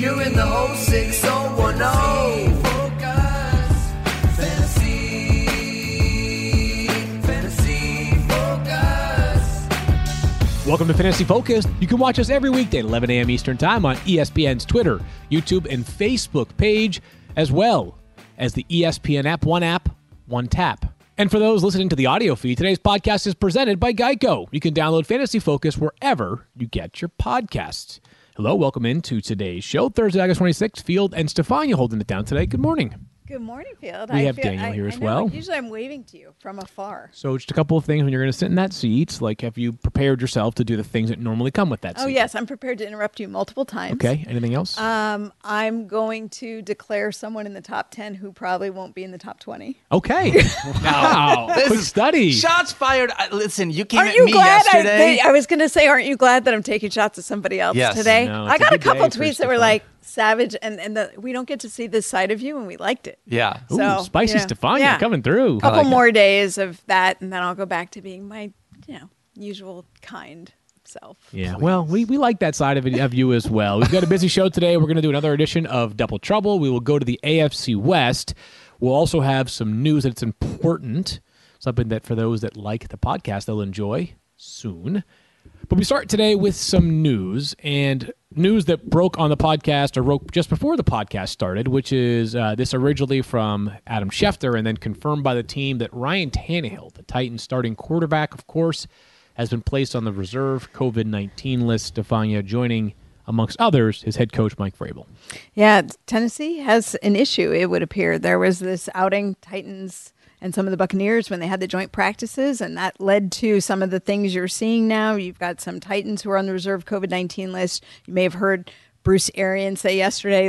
You're in the whole 6010. Focus. Fantasy Focus. Welcome to Fantasy Focus. You can watch us every weekday at 11 a.m. Eastern Time on ESPN's Twitter, YouTube, and Facebook page, as well as the ESPN app, one tap. And for those listening to the audio feed, today's podcast is presented by Geico. You can download Fantasy Focus wherever you get your podcasts. Hello, welcome into today's show. Thursday, August 26th, Field and Stefania holding it down today. Good morning. Good morning, Field. We have Daniel here as well. Usually I'm waving to you from afar. So just a couple of things when you're going to sit in that seat. Like, have you prepared yourself to do the things that normally come with that seat? Oh, yes. I'm prepared to interrupt you multiple times. Okay. Anything else? I'm going to declare someone in the top 10 who probably won't be in the top 20. Okay. Wow. Quick study. Shots fired. Listen, you came Aren't at you me glad? yesterday. I was going to say, aren't you glad that I'm taking shots at somebody else Yes. today? No, I it's a got a good couple day for tweets that were Stefan. like, savage, and we don't get to see this side of you, and we liked it. Yeah. Ooh, So, spicy yeah. Stefania Yeah. coming through. A couple like it. more days of that, and then I'll go back to being my, usual kind self. Yeah, well, we like that side of you as well. We've got a busy show today. We're going to do another edition of Double Trouble. We will go to the AFC West. We'll also have some news that's important, something that for those that like the podcast, they'll enjoy soon. But we start today with some news, and news that broke on the podcast, or broke just before the podcast started, which is this originally from Adam Schefter and then confirmed by the team that Ryan Tannehill, the Titans starting quarterback, of course, has been placed on the reserve COVID-19 list. Stefania joining, amongst others, his head coach, Mike Vrabel. Yeah, Tennessee has an issue, it would appear. There was this outing, Titans and some of the Buccaneers, when they had the joint practices, and that led to some of the things you're seeing now. You've got some Titans who are on the reserve COVID-19 list. You may have heard Bruce Arians say yesterday,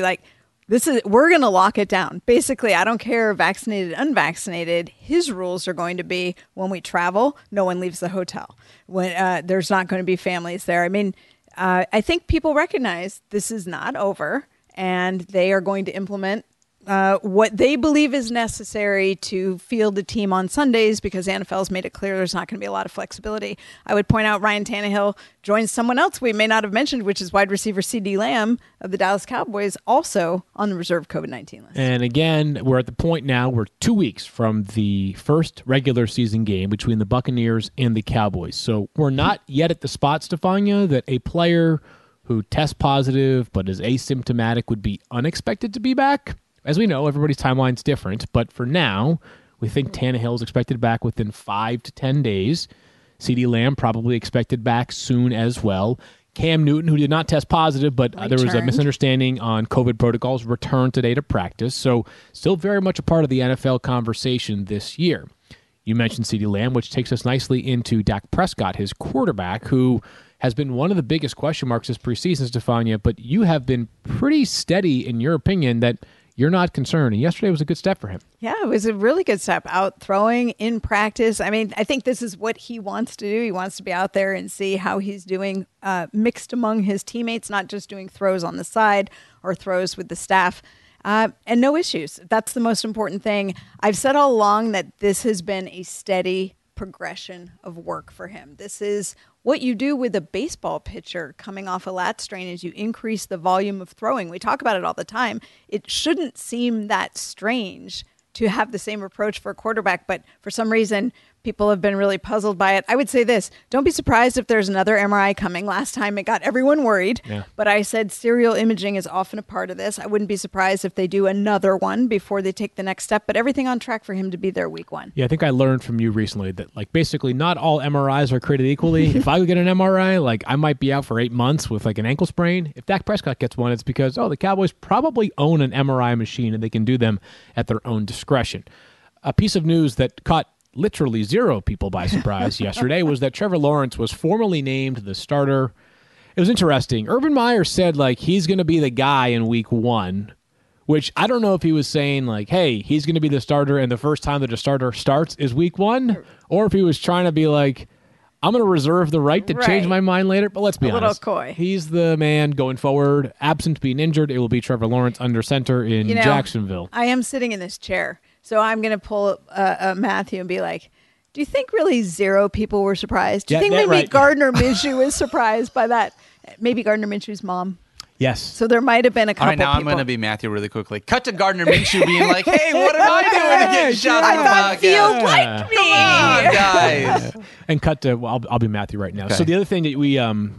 we're going to lock it down. Basically, I don't care, vaccinated, unvaccinated. His rules are going to be when we travel, no one leaves the hotel. When there's not going to be families there. I mean, I think people recognize this is not over, and they are going to implement what they believe is necessary to field the team on Sundays, because the NFL's made it clear there's not going to be a lot of flexibility. I would point out Ryan Tannehill joins someone else we may not have mentioned, which is wide receiver CeeDee Lamb of the Dallas Cowboys, also on the reserve COVID-19 list. And again, we're at the point now, we're 2 weeks from the first regular season game between the Buccaneers and the Cowboys. So we're not yet at the spot, Stefania, that a player who tests positive but is asymptomatic would be unexpected to be back. As we know, everybody's timeline's different, but for now, we think Tannehill is expected back within 5 to 10 days. CeeDee Lamb probably expected back soon as well. Cam Newton, who did not test positive, but there was a misunderstanding on COVID protocols, returned today to practice. So still very much a part of the NFL conversation this year. You mentioned CeeDee Lamb, which takes us nicely into Dak Prescott, his quarterback, who has been one of the biggest question marks this preseason, Stefania, but you have been pretty steady in your opinion that you're not concerned. And yesterday was a good step for him. Yeah, it was a really good step, out throwing in practice. I mean, I think this is what he wants to do. He wants to be out there and see how he's doing mixed among his teammates, not just doing throws on the side or throws with the staff. And no issues. That's the most important thing. I've said all along that this has been a steady progression of work for him. This is what you do with a baseball pitcher coming off a lat strain, is you increase the volume of throwing. We talk about it all the time. It shouldn't seem that strange to have the same approach for a quarterback, but for some reason, people have been really puzzled by it. I would say this: don't be surprised if there's another MRI coming. Last time it got everyone worried, but I said serial imaging is often a part of this. I wouldn't be surprised if they do another one before they take the next step, but everything on track for him to be there week one. Yeah, I think I learned from you recently that basically not all MRIs are created equally. If I would get an MRI, I might be out for 8 months with an ankle sprain. If Dak Prescott gets one, it's because, the Cowboys probably own an MRI machine and they can do them at their own discretion. A piece of news that caught literally zero people by surprise yesterday was that Trevor Lawrence was formally named the starter. It was interesting. Urban Meyer said he's going to be the guy in week one, which I don't know if he was saying hey, he's going to be the starter and the first time that a starter starts is week one, or if he was trying to be I'm going to reserve the right to change my mind later. But let's be honest. A little coy. He's the man going forward. Absent being injured, it will be Trevor Lawrence under center in Jacksonville. I am sitting in this chair, so I'm going to pull Matthew and be like, do you think really zero people were surprised? Do you think maybe Gardner Minshew was surprised by that? Maybe Gardner Minshew's mom. Yes. So there might have been a All couple right, now I'm people. going to be Matthew really quickly. Cut to Gardner Minshew being like, "Hey, what am I doing to get shot I on the thought podcast? Field liked me. Come on, guys." And cut to, well, I'll be Matthew right now. Okay. So the other thing that we,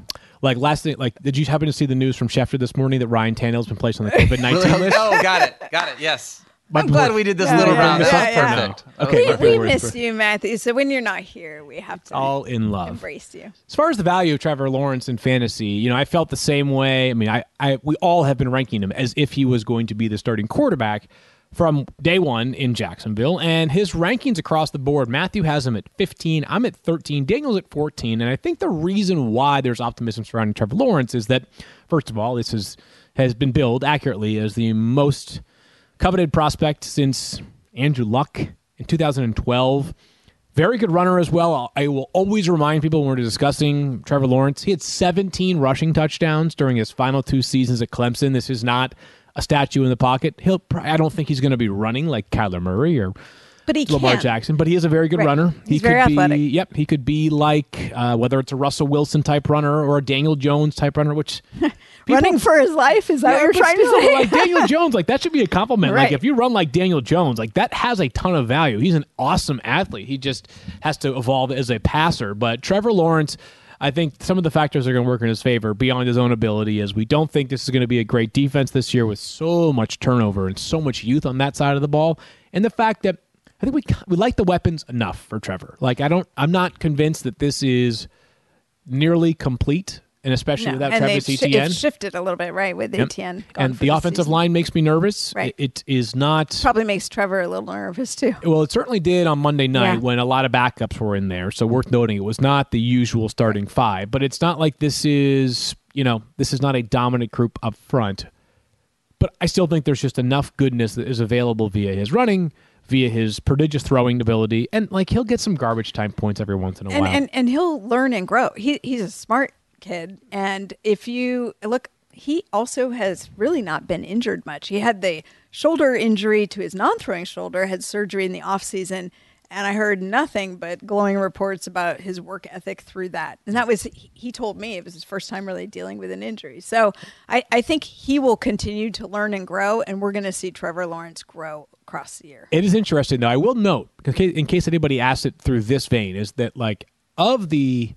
last thing, did you happen to see the news from Schefter this morning that Ryan Tannehill's been placed on the COVID-19 list? Oh, got it. Yes. I'm glad we did this Yeah, little yeah, round. yeah, That's yeah. perfect. Okay. We We're- miss you, Matthew. So when you're not here, we have to All in love. embrace you. As far as the value of Trevor Lawrence in fantasy, I felt the same way. I mean, we all have been ranking him as if he was going to be the starting quarterback from day one in Jacksonville. And his rankings across the board, Matthew has him at 15. I'm at 13. Daniel's at 14. And I think the reason why there's optimism surrounding Trevor Lawrence is that, first of all, this has been billed accurately as the most coveted prospect since Andrew Luck in 2012. Very good runner as well. I will always remind people when we're discussing Trevor Lawrence, he had 17 rushing touchdowns during his final 2 seasons at Clemson. This is not a statue in the pocket. I don't think he's going to be running like Kyler Murray or But he Lamar can. Jackson, but he is a very good Right. runner. He's He very could athletic. be, yep, he could be like whether it's a Russell Wilson type runner or a Daniel Jones type runner, which Running for his life? Is that what you're but trying still, to say? like Daniel Jones, that should be a compliment. Like Right. if you run like Daniel Jones, that has a ton of value. He's an awesome athlete. He just has to evolve as a passer. But Trevor Lawrence, I think some of the factors are going to work in his favor beyond his own ability, as we don't think this is going to be a great defense this year with so much turnover and so much youth on that side of the ball, and the fact that I think we like the weapons enough for Trevor. I'm not convinced that this is nearly complete. And especially without and Travis they've Etienne. It's shifted a little bit, right, with Yep. Etienne. gone And for the offensive season. line makes me nervous. Right. It is not. Probably makes Trevor a little nervous, too. Well, it certainly did on Monday night Yeah. when a lot of backups were in there. So worth noting, it was not the usual starting 5. But it's not like this is not a dominant group up front. But I still think there's just enough goodness that is available via his running, via his prodigious throwing ability, and he'll get some garbage time points every once in a while. And he'll learn and grow. He's a smart kid. And if you look, he also has really not been injured much. He had the shoulder injury to his non-throwing shoulder, had surgery in the offseason, and I heard nothing but glowing reports about his work ethic through that. And that was, he told me it was his first time really dealing with an injury. So I think he will continue to learn and grow, and we're going to see Trevor Lawrence grow across the year. It is interesting, though. I will note, in case anybody asked it through this vein, is that of the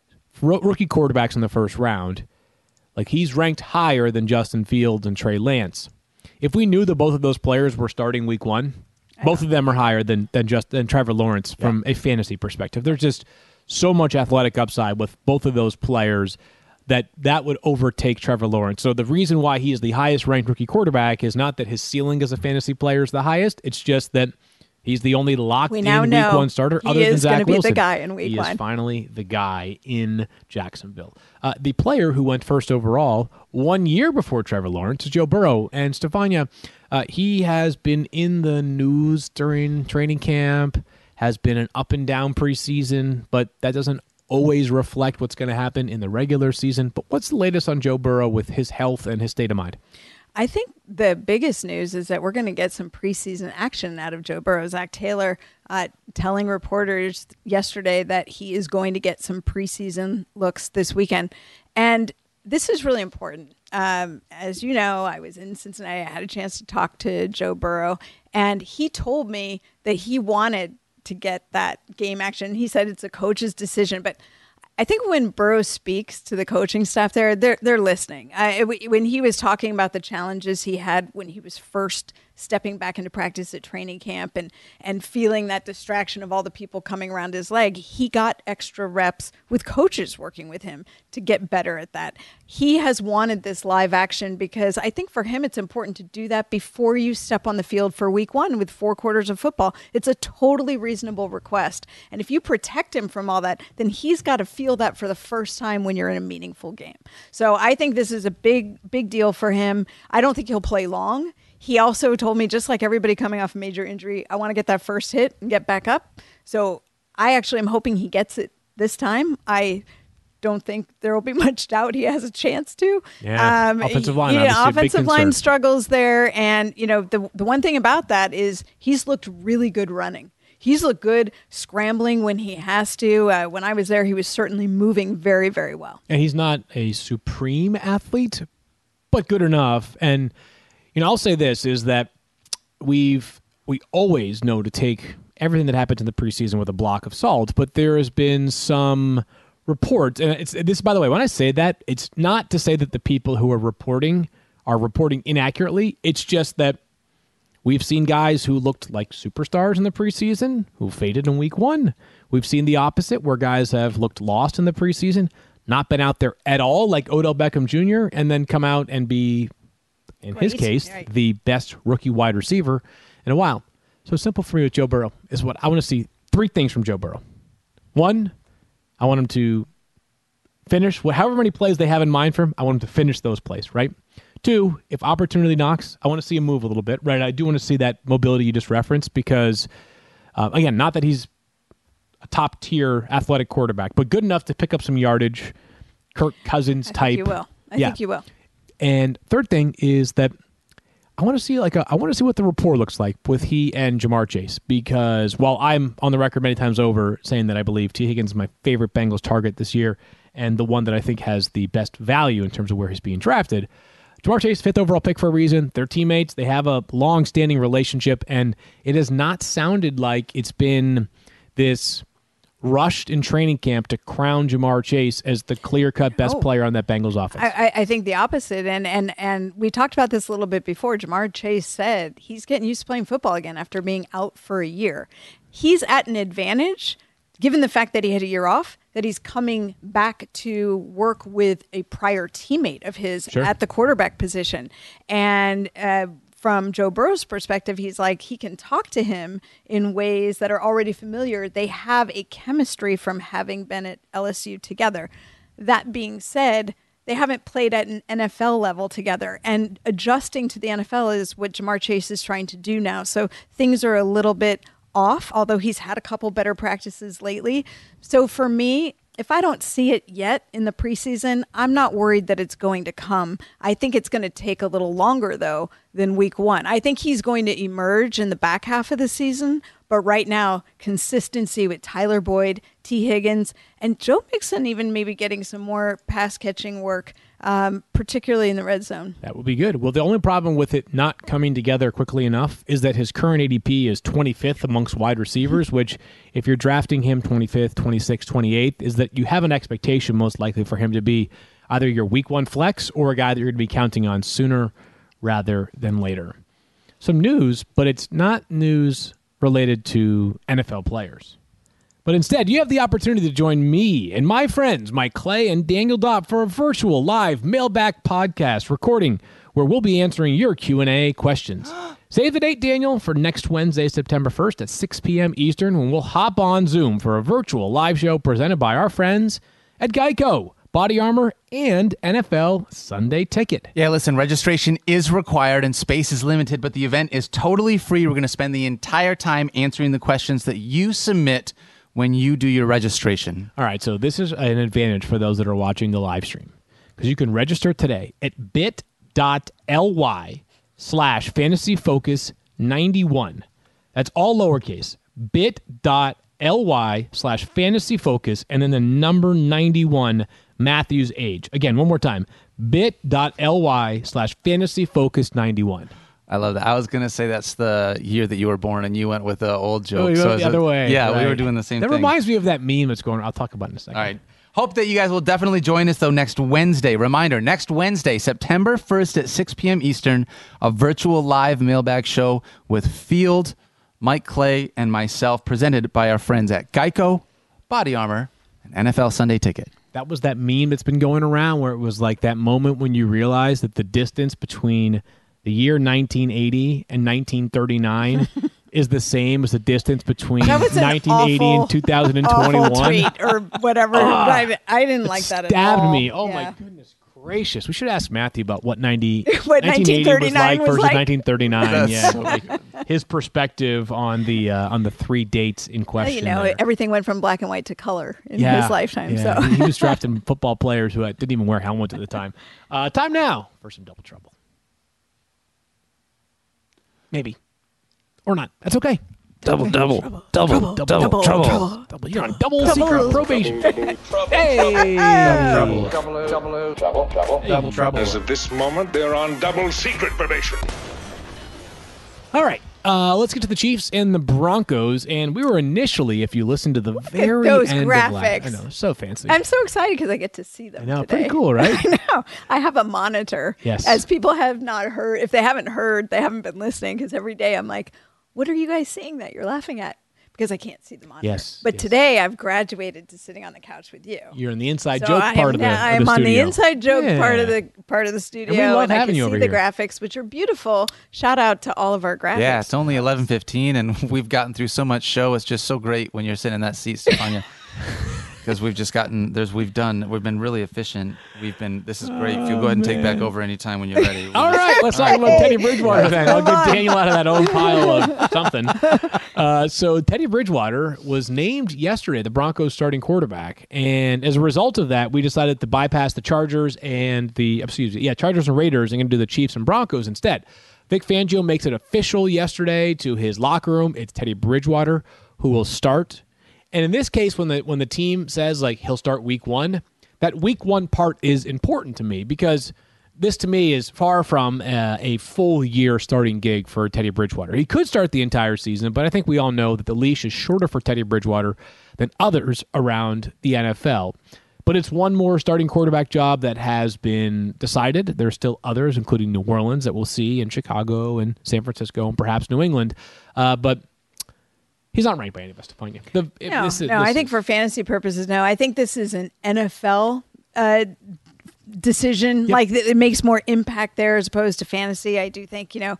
rookie quarterbacks in the first round, he's ranked higher than Justin Fields and Trey Lance. If we knew that both of those players were starting week 1, both of them are higher than Trevor Lawrence from a fantasy perspective. There's just so much athletic upside with both of those players that would overtake Trevor Lawrence. So the reason why he is the highest ranked rookie quarterback is not that his ceiling as a fantasy player is the highest. It's just that he's the only locked-in week 1 starter he other than is Zach gonna be Wilson. the guy in week he 1. is finally the guy in Jacksonville. The player who went first overall 1 year before Trevor Lawrence is Joe Burrow. And Stefania, he has been in the news during training camp, has been an up and down preseason, but that doesn't always reflect what's going to happen in the regular season. But what's the latest on Joe Burrow with his health and his state of mind? I think the biggest news is that we're going to get some preseason action out of Joe Burrow. Zach Taylor telling reporters yesterday that he is going to get some preseason looks this weekend. And this is really important. As you know, I was in Cincinnati. I had a chance to talk to Joe Burrow, and he told me that he wanted to get that game action. He said it's a coach's decision, but I think when Burrow speaks to the coaching staff there, they're listening. When he was talking about the challenges he had when he was first stepping back into practice at training camp and feeling that distraction of all the people coming around his leg, he got extra reps with coaches working with him to get better at that. He has wanted this live action because I think for him it's important to do that before you step on the field for week 1 with 4 quarters of football. It's a totally reasonable request. And if you protect him from all that, then he's got to feel that for the first time when you're in a meaningful game. So I think this is a big deal for him. I don't think he'll play long. He also told me, just like everybody coming off a major injury, I want to get that first hit and get back up. So I actually am hoping he gets it this time. I don't think there will be much doubt he has a chance to. Yeah, offensive line, obviously a big offensive line concern. struggles there. And, the one thing about that is he's looked really good running. He's looked good scrambling when he has to. When I was there, he was certainly moving very, very well. And he's not a supreme athlete, but good enough. And I'll say this is that we always know to take everything that happens in the preseason with a block of salt, but there has been some reports, and this, by the way, when I say that, it's not to say that the people who are reporting inaccurately. It's just that we've seen guys who looked like superstars in the preseason who faded in week one. We've seen the opposite, where guys have looked lost in the preseason, not been out there at all, like Odell Beckham Jr., and then come out and be, in his case, right, the best rookie wide receiver in a while. So simple for me with Joe Burrow is what I want to see. 3 things from Joe Burrow. 1, I want him to finish however many plays they have in mind for him. I want him to finish those plays, right? 2, if opportunity knocks, I want to see him move a little bit, right? I do want to see that mobility you just referenced because, again, not that he's a top-tier athletic quarterback, but good enough to pick up some yardage, Kirk Cousins type. I think you will. I think you will. And third thing is that I want to see what the rapport looks like with he and Jamar Chase, because while I'm on the record many times over saying that I believe T. Higgins is my favorite Bengals target this year and the one that I think has the best value in terms of where he's being drafted, Jamar Chase, 5th overall pick for a reason. They're teammates. They have a long-standing relationship, and it has not sounded like it's been this rushed in training camp to crown Jamar Chase as the clear-cut best player on that Bengals offense. I think the opposite, and we talked about this a little bit before. Jamar Chase said he's getting used to playing football again after being out for a year. He's at an advantage, given the fact that he had a year off, that he's coming back to work with a prior teammate of his at the quarterback position. And from Joe Burrow's perspective, he's like, he can talk to him in ways that are already familiar. They have a chemistry from having been at LSU together. That being said, they haven't played at an NFL level together, and adjusting to the NFL is what Jamar Chase is trying to do now. So things are a little bit off, although he's had a couple better practices lately. So for me, if I don't see it yet in the preseason, I'm not worried that it's going to come. I think it's going to take a little longer, though, than week one. I think he's going to emerge in the back half of the season. But right now, consistency with Tyler Boyd, T. Higgins, and Joe Mixon even maybe getting some more pass-catching work, particularly in the red zone. That would be good. Well, the only problem with it not coming together quickly enough is that his current ADP is 25th amongst wide receivers, which if you're drafting him 25th, 26th, 28th, is that you have an expectation most likely for him to be either your week one flex or a guy that you're going to be counting on sooner rather than later. Some news, but it's not news related to NFL players. But instead, you have the opportunity to join me and my friends, Mike Clay and Daniel Dopp, for a virtual live mailback podcast recording where we'll be answering your Q&A questions. Save the date, Daniel, for next Wednesday, September 1st at 6 p.m. Eastern, when we'll hop on Zoom for a virtual live show presented by our friends at Geico, Body Armor, and NFL Sunday Ticket. Yeah, listen, registration is required and space is limited, but the event is totally free. We're going to spend the entire time answering the questions that you submit when you do your registration. All right, so this is an advantage for those that are watching the live stream, because you can register today at bit.ly/fantasyfocus91. That's all lowercase. bit.ly/fantasyfocus and then the number 91, Matthew's age. Again, one more time. bit.ly/fantasyfocus91. I love that. I was going to say that's the year that you were born, and you went with the old joke. Oh, you went the other way. Yeah, right. We were doing the same thing. That reminds me of that meme that's going on. I'll talk about it in a second. All right. Hope that you guys will definitely join us, though, next Wednesday. Reminder, next Wednesday, September 1st at 6 p.m. Eastern, a virtual live mailbag show with Field, Mike Clay, and myself, presented by our friends at Geico, Body Armor, and NFL Sunday Ticket. That was that meme that's been going around where it was like that moment when you realize that the distance between the year 1980 and 1939 is the same as the distance between 1980 and 2021. Tweet or whatever. I didn't like that at all. Stabbed me. Oh, my goodness gracious. We should ask Matthew about what 1980 was like versus like? 1939. Yeah. So like, his perspective on the 3 dates in question. You know, there. everything went from black and white to color in his lifetime. Yeah. So He was drafting football players who didn't even wear helmets at the time. Time now for some double trouble. Maybe. Or not. That's okay. Double. You're on double secret probation. Hey. Double trouble. As of this moment, they're on double secret probation. All right. Let's get to the Chiefs and the Broncos. And we were initially, if you listen to the very those end graphics. of last, I know, they're so fancy. I'm so excited because I get to see them. I know, today. pretty cool, right? I know. I have a monitor. Yes. As people have not heard, if they haven't heard, they haven't been listening. Because every day I'm like, "What are you guys seeing that you're laughing at?" Because I can't see the monitor. Yes, But yes. today I've graduated to sitting on the couch with you. You're in the inside So joke I part am of the now, I am studio. on the inside joke Yeah. part of the studio, And we love I having can you see over the here. graphics, which are beautiful. Shout out to all of our graphics. Yeah, it's only 11:15, and we've gotten through so much show. It's just so great when you're sitting in that seat, Stefania. Because we've just gotten we've been really efficient. This is great. If you go ahead and take back over anytime when you're ready. All right, let's talk about Teddy Bridgewater then. I'll get Daniel out of that old pile of something. So Teddy Bridgewater was named yesterday the Broncos starting quarterback, and as a result of that, we decided to bypass the Chargers and Chargers and Raiders and going to do the Chiefs and Broncos instead. Vic Fangio makes it official yesterday to his locker room. It's Teddy Bridgewater who will start. And in this case, when the team says like he'll start week 1, that week 1 part is important to me because this to me is far from a full year starting gig for Teddy Bridgewater. He could start the entire season, but I think we all know that the leash is shorter for Teddy Bridgewater than others around the NFL. But it's one more starting quarterback job that has been decided. There's still others, including New Orleans, that we'll see, in Chicago and San Francisco and perhaps New England. But he's not ranked by any of us, Stefania. I think for fantasy purposes, no. I think this is an NFL decision. Yep. Like it makes more impact there as opposed to fantasy. I do think, Vic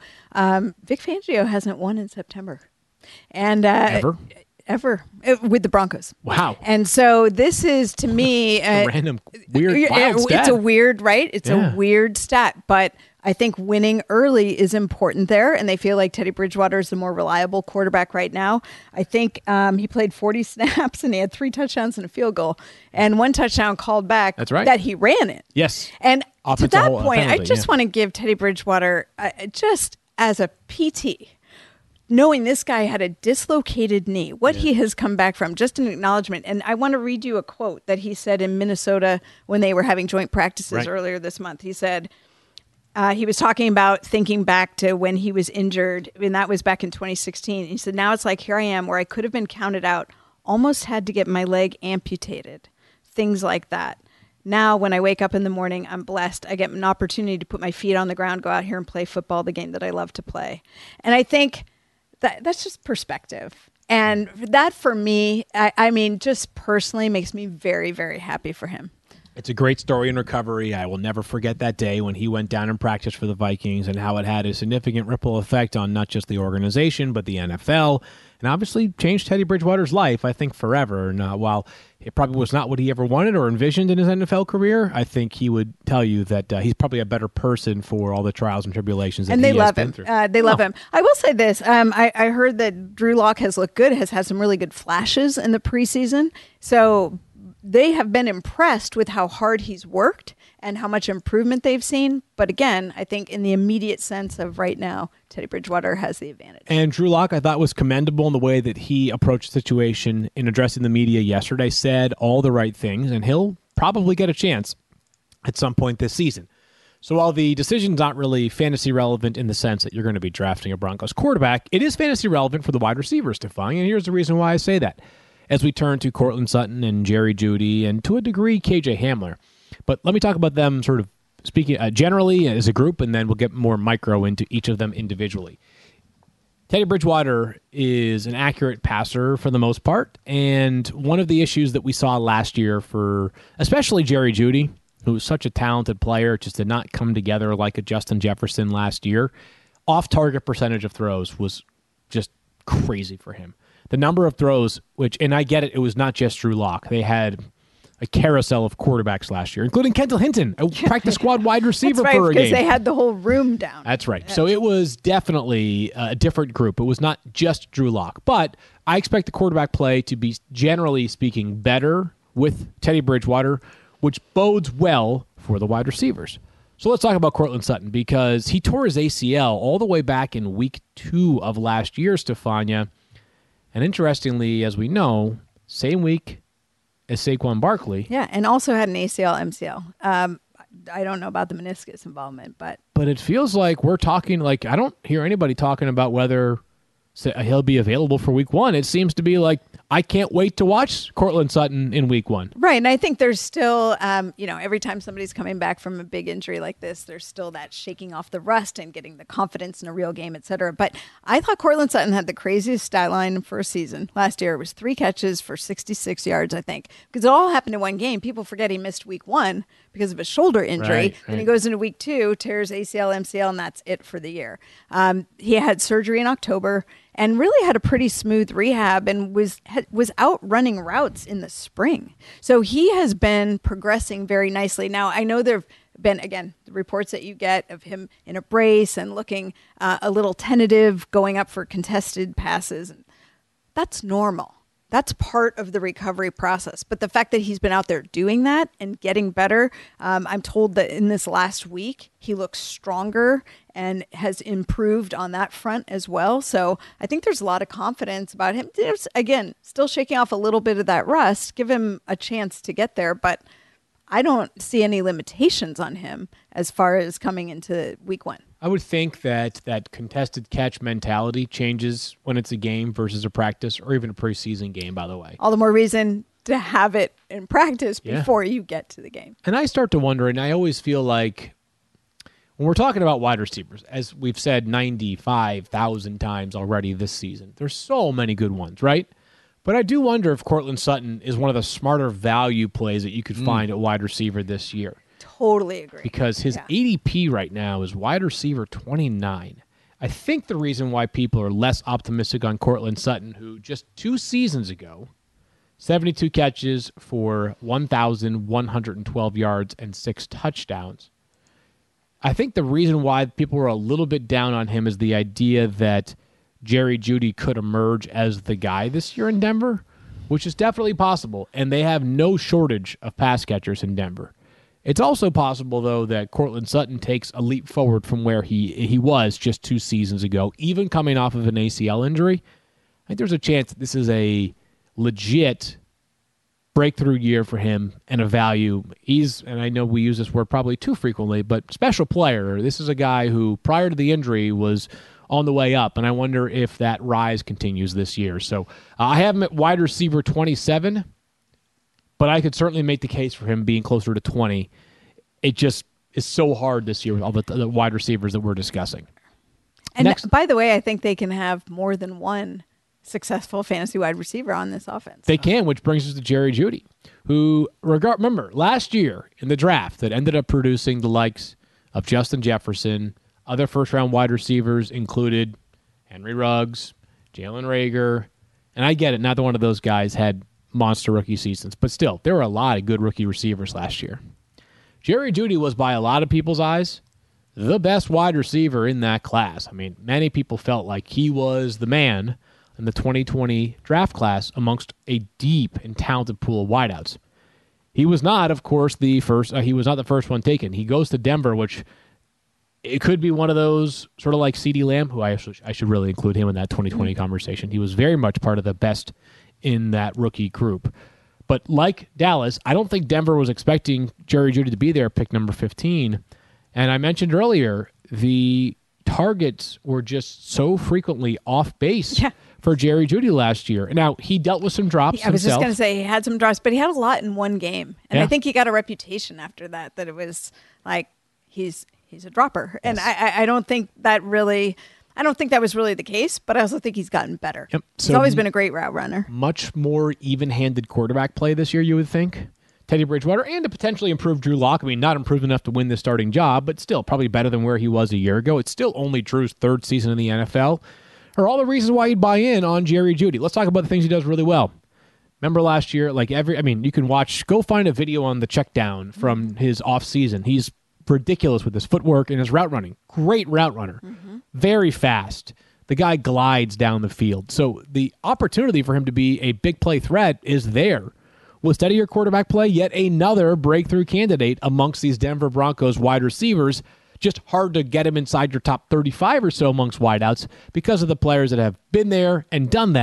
Fangio hasn't won in September. And Ever with the Broncos. Wow. And so this is, to me, random, weird, wild stat. It's a weird, right? It's Yeah. a weird stat, but I think winning early is important there, and they feel like Teddy Bridgewater is the more reliable quarterback right now. I think he played 40 snaps, and he had 3 touchdowns and a field goal, and 1 touchdown called back. That's right. That he ran it. Yes. And to Offensive that whole point, I penalty, just yeah. want to give Teddy Bridgewater, just as a PT, knowing this guy had a dislocated knee, what he has come back from, just an acknowledgement. And I want to read you a quote that he said in Minnesota when they were having joint practices earlier this month. He said, he was talking about thinking back to when he was injured, and that was back in 2016. He said, now it's like, here I am where I could have been counted out, almost had to get my leg amputated, things like that. Now, when I wake up in the morning, I'm blessed. I get an opportunity to put my feet on the ground, go out here and play football, the game that I love to play. And I think that's just perspective. And that for me, I mean, just personally makes me very, very happy for him. It's a great story in recovery. I will never forget that day when he went down and practiced for the Vikings and how it had a significant ripple effect on not just the organization, but the NFL, and obviously changed Teddy Bridgewater's life, I think, forever. And while it probably was not what he ever wanted or envisioned in his NFL career, I think he would tell you that he's probably a better person for all the trials and tribulations that and they he has love been him. through. They love him. I will say this. I heard that Drew Lock has looked good, has had some really good flashes in the preseason. So they have been impressed with how hard he's worked and how much improvement they've seen. But again, I think in the immediate sense of right now, Teddy Bridgewater has the advantage. And Drew Lock, I thought, was commendable in the way that he approached the situation in addressing the media yesterday, said all the right things, and he'll probably get a chance at some point this season. So while the decision's not really fantasy relevant in the sense that you're going to be drafting a Broncos quarterback, it is fantasy relevant for the wide receivers, Stefan, and here's the reason why I say that. As we turn to Courtland Sutton and Jerry Jeudy and to a degree KJ Hamler. But let me talk about them sort of speaking generally as a group, and then we'll get more micro into each of them individually. Teddy Bridgewater is an accurate passer for the most part, and one of the issues that we saw last year for especially Jerry Jeudy, who was such a talented player, just did not come together like a Justin Jefferson last year. Off-target percentage of throws was just crazy for him. The number of throws, and I get it, it was not just Drew Lock. They had a carousel of quarterbacks last year, including Kendall Hinton, a practice squad wide receiver That's right, for a game. because they had the whole room down. That's right. So it was definitely a different group. It was not just Drew Lock. But I expect the quarterback play to be, generally speaking, better with Teddy Bridgewater, which bodes well for the wide receivers. So let's talk about Courtland Sutton, because he tore his ACL all the way back in week 2 of last year, Stefania. And interestingly, as we know, same week as Saquon Barkley. Yeah, and also had an ACL, MCL. I don't know about the meniscus involvement, but it feels like we're talking, like, I don't hear anybody talking about whether he'll be available for week 1. It seems to be like, I can't wait to watch Courtland Sutton in week 1. right. And I think there's still, every time somebody's coming back from a big injury like this, there's still that shaking off the rust and getting the confidence in a real game, et cetera. But I thought Courtland Sutton had the craziest stat line for a season last year. It was 3 catches for 66 yards, I think, because it all happened in one game. People forget he missed week 1 because of a shoulder injury. Right. Then he goes into week 2, tears ACL, MCL, and that's it for the year. He had surgery in October and really had a pretty smooth rehab and was out running routes in the spring. So he has been progressing very nicely. Now, I know there have been, again, the reports that you get of him in a brace and looking a little tentative, going up for contested passes. That's normal. That's part of the recovery process. But the fact that he's been out there doing that and getting better, I'm told that in this last week, he looks stronger and has improved on that front as well. So I think there's a lot of confidence about him. There's, again, still shaking off a little bit of that rust. Give him a chance to get there. But I don't see any limitations on him as far as coming into week 1. I would think that contested catch mentality changes when it's a game versus a practice or even a preseason game, by the way. All the more reason to have it in practice before you get to the game. And I start to wonder, and I always feel like when we're talking about wide receivers, as we've said 95,000 times already this season, there's so many good ones, right? But I do wonder if Courtland Sutton is one of the smarter value plays that you could find at wide receiver this year. Totally agree. Because his ADP right now is wide receiver 29. I think the reason why people are less optimistic on Courtland Sutton, who just 2 seasons ago, 72 catches for 1,112 yards and 6 touchdowns. I think the reason why people were a little bit down on him is the idea that Jerry Jeudy could emerge as the guy this year in Denver, which is definitely possible, and they have no shortage of pass catchers in Denver. It's also possible, though, that Courtland Sutton takes a leap forward from where he was just 2 seasons ago, even coming off of an ACL injury. I think there's a chance that this is a legit breakthrough year for him and a value. He's, and I know we use this word probably too frequently, but special player. This is a guy who, prior to the injury, was on the way up, and I wonder if that rise continues this year. So I have him at wide receiver 27. But I could certainly make the case for him being closer to 20. It just is so hard this year with all the wide receivers that we're discussing. And by the way, I think they can have more than one successful fantasy wide receiver on this offense. They can, which brings us to Jerry Jeudy, who, remember, last year in the draft that ended up producing the likes of Justin Jefferson. Other first-round wide receivers included Henry Ruggs, Jalen Reagor, and I get it, neither one of those guys had monster rookie seasons, but still, there were a lot of good rookie receivers last year. Jerry Jeudy was, by a lot of people's eyes, the best wide receiver in that class. I mean, many people felt like he was the man in the 2020 draft class amongst a deep and talented pool of wideouts. He was not, of course, the first. He was not the first one taken. He goes to Denver, which it could be one of those sort of like CeeDee Lamb, who I should really include him in that 2020 conversation. He was very much part of the best in that rookie group. But like Dallas, I don't think Denver was expecting Jerry Jeudy to be there, pick number 15. And I mentioned earlier, the targets were just so frequently off base for Jerry Jeudy last year. Now, he dealt with some drops I was himself. just going to say he had some drops, but he had a lot in one game. And I think he got a reputation after that it was like he's a dropper. And I don't think that really... I don't think that was really the case, but I also think he's gotten better. Yep. He's always been a great route runner. Much more even-handed quarterback play this year, you would think. Teddy Bridgewater, and to potentially improve Drew Lock. I mean, not improved enough to win the starting job, but still probably better than where he was a year ago. It's still only Drew's 3rd season in the NFL. Are all the reasons why you'd buy in on Jerry Jeudy. Let's talk about the things he does really well. Remember last year, you can go find a video on the check down from his offseason. He's ridiculous with his footwork and his route running. Great route runner. Very fast. The guy glides down the field. So the opportunity for him to be a big play threat is there. With steadier quarterback play, yet another breakthrough candidate amongst these Denver Broncos wide receivers. Just hard to get him inside your top 35 or so amongst wideouts because of the players that have been there and done that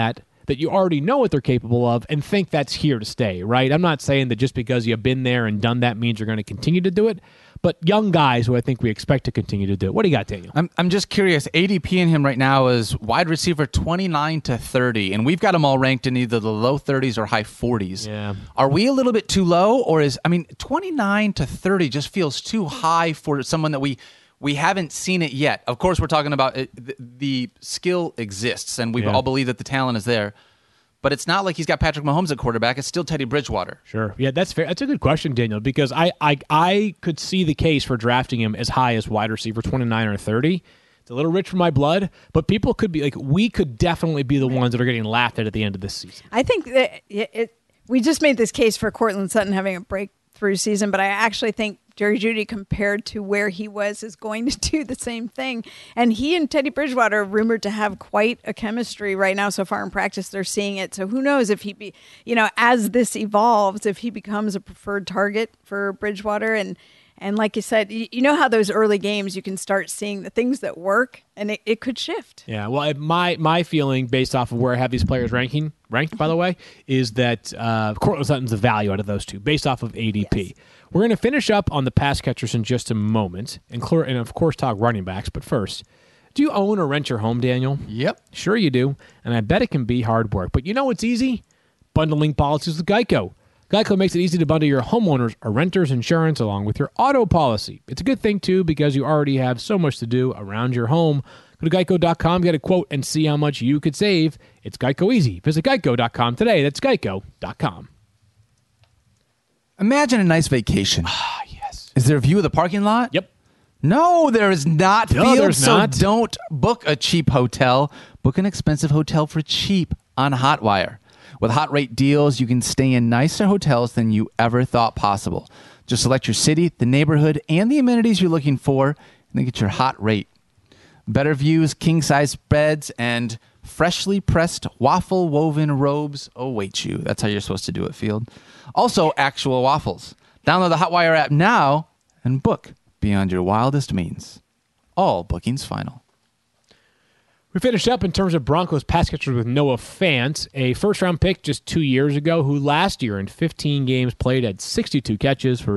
that you already know what they're capable of and think that's here to stay, right? I'm not saying that just because you've been there and done that means you're going to continue to do it, but young guys who I think we expect to continue to do it. What do you got, Daniel? I'm just curious. ADP in him right now is wide receiver 29 to 30, and we've got them all ranked in either the low 30s or high 40s. Yeah. Are we a little bit too low, or 29 to 30 just feels too high for someone that we haven't seen it yet? Of course, we're talking about the skill exists, and we all believe that the talent is there. But it's not like he's got Patrick Mahomes at quarterback. It's still Teddy Bridgewater. Sure. Yeah, that's fair. That's a good question, Daniel, because I could see the case for drafting him as high as wide receiver 29 or 30. It's a little rich for my blood, but people could be like, we could definitely be the ones that are getting laughed at the end of this season. I think that we just made this case for Cortland Sutton having a breakthrough season, but I actually think Jerry Jeudy, compared to where he was, is going to do the same thing. And he and Teddy Bridgewater are rumored to have quite a chemistry right now. So far in practice, they're seeing it. So who knows if as this evolves, if he becomes a preferred target for Bridgewater. And like you said, you know how those early games you can start seeing the things that work, and it could shift. Yeah, well, my feeling based off of where I have these players ranked, by the way, is that Cortland Sutton's the value out of those two based off of ADP. Yes. We're going to finish up on the pass catchers in just a moment, and of course talk running backs. But first, do you own or rent your home, Daniel? Yep. Sure you do, and I bet it can be hard work. But you know what's easy? Bundling policies with Geico. Geico makes it easy to bundle your homeowners or renters insurance along with your auto policy. It's a good thing, too, because you already have so much to do around your home. Go to geico.com, get a quote, and see how much you could save. It's Geico Easy. Visit geico.com today. That's geico.com. Imagine a nice vacation. Ah, yes. Is there a view of the parking lot? Yep. No, there is not. No, there's not. So don't book a cheap hotel. Book an expensive hotel for cheap on Hotwire. With hot rate deals, you can stay in nicer hotels than you ever thought possible. Just select your city, the neighborhood, and the amenities you're looking for, and then get your hot rate. Better views, king-size beds, and freshly pressed waffle-woven robes await you. That's how you're supposed to do it, Field. Also, actual waffles. Download the Hotwire app now and book beyond your wildest means. All bookings final. We finished up in terms of Broncos pass catchers with Noah Fant, a first-round pick just 2 years ago, who last year in 15 games played had 62 catches for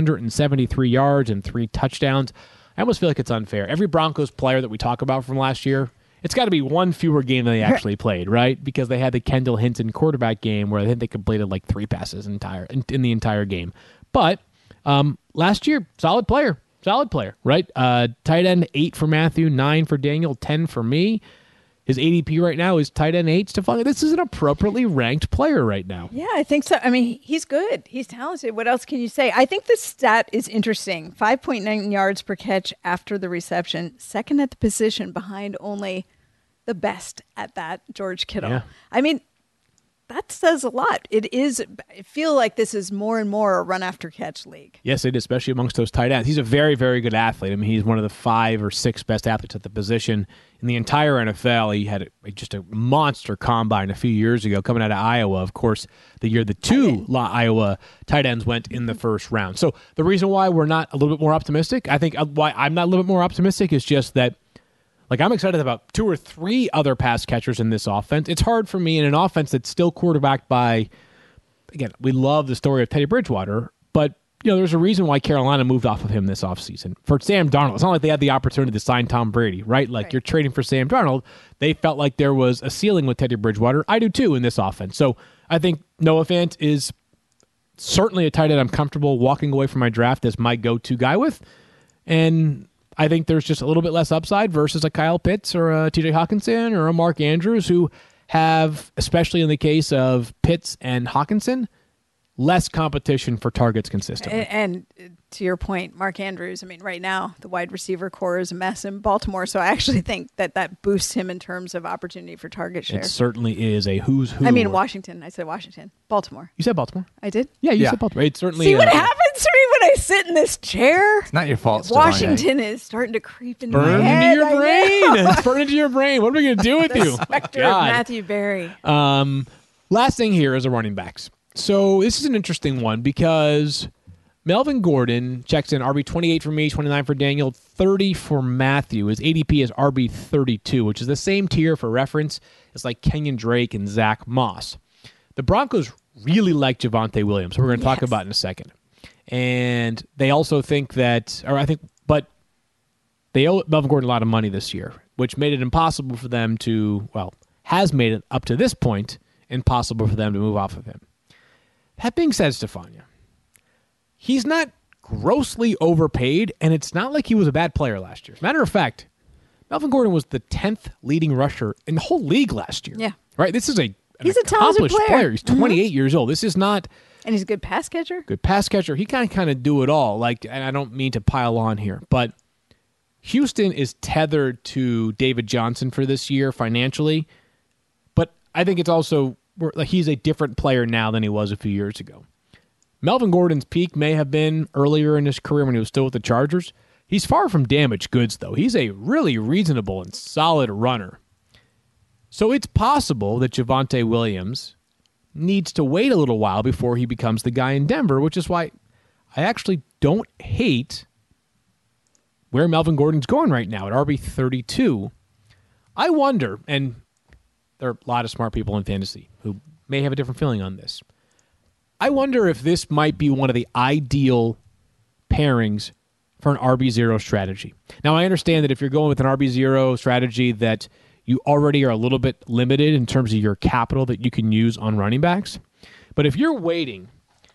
673 yards and 3 touchdowns. I almost feel like it's unfair. Every Broncos player that we talk about from last year, it's got to be one fewer game than they actually played, right? Because they had the Kendall Hinton quarterback game where I think they completed like 3 passes in the entire game. But last year, solid player, right? Tight end 8 for Matthew, 9 for Daniel, 10 for me. His ADP right now is tight end 8. Stephania, this is an appropriately ranked player right now. Yeah, I think so. I mean, he's good. He's talented. What else can you say? I think the stat is interesting. 5.9 yards per catch after the reception. Second at the position behind only the best at that, George Kittle. Yeah. I mean, that says a lot. I feel like this is more and more a run-after-catch league. Yes, it is, especially amongst those tight ends. He's a very, very good athlete. I mean, he's one of the 5 or 6 best athletes at the position in the entire NFL. He had just a monster combine a few years ago coming out of Iowa. Of course, the year the 2 Iowa tight ends went in the first round. So the reason why we're not a little bit more optimistic, I think why I'm not a little bit more optimistic is just that I'm excited about 2 or 3 other pass catchers in this offense. It's hard for me in an offense that's still quarterbacked by, again, we love the story of Teddy Bridgewater, but there's a reason why Carolina moved off of him this offseason. For Sam Darnold, it's not like they had the opportunity to sign Tom Brady, right? You're trading for Sam Darnold. They felt like there was a ceiling with Teddy Bridgewater. I do too in this offense. So I think Noah Fant is certainly a tight end I'm comfortable walking away from my draft as my go-to guy with. And I think there's just a little bit less upside versus a Kyle Pitts or a TJ Hawkinson or a Mark Andrews who have, especially in the case of Pitts and Hawkinson, less competition for targets consistently. And to your point, Mark Andrews, I mean, right now, the wide receiver core is a mess in Baltimore, so I actually think that boosts him in terms of opportunity for target share. It certainly is a who's who. I mean, Washington. I said Washington. Baltimore. You said Baltimore? I did? Yeah, you said Baltimore. It's certainly See what happens to me when I sit in this chair? It's not your fault, Washington is starting to creep into my Burn head. into your brain. It's burned into your brain. What are we going to do with you? Spectre of Matthew Berry. Last thing here is the running backs. So this is an interesting one because Melvin Gordon checks in RB 28 for me, 29 for Daniel, 30 for Matthew. His ADP is RB 32, which is the same tier for reference as like Kenyon Drake and Zach Moss. The Broncos really like Javonte Williams, who we're going to talk about in a second. And they also think that, but they owe Melvin Gordon a lot of money this year, which made it impossible for them to, has made it up to this point impossible for them to move off of him. That being said, Stefania, he's not grossly overpaid, and it's not like he was a bad player last year. As a matter of fact, Melvin Gordon was the 10th leading rusher in the whole league last year. Yeah. Right? This is an He's a talented accomplished player. He's 28 years old. This is not... And he's a good pass catcher. Good pass catcher. He kind of do it all. And I don't mean to pile on here, but Houston is tethered to David Johnson for this year financially, but I think it's also... he's a different player now than he was a few years ago. Melvin Gordon's peak may have been earlier in his career when he was still with the Chargers. He's far from damaged goods, though. He's a really reasonable and solid runner. So it's possible that Javonte Williams needs to wait a little while before he becomes the guy in Denver, which is why I actually don't hate where Melvin Gordon's going right now at RB 32. I wonder, and there are a lot of smart people in fantasy who may have a different feeling on this. I wonder if this might be one of the ideal pairings for an RB0 strategy. Now, I understand that if you're going with an RB0 strategy that you already are a little bit limited in terms of your capital that you can use on running backs. But if you're waiting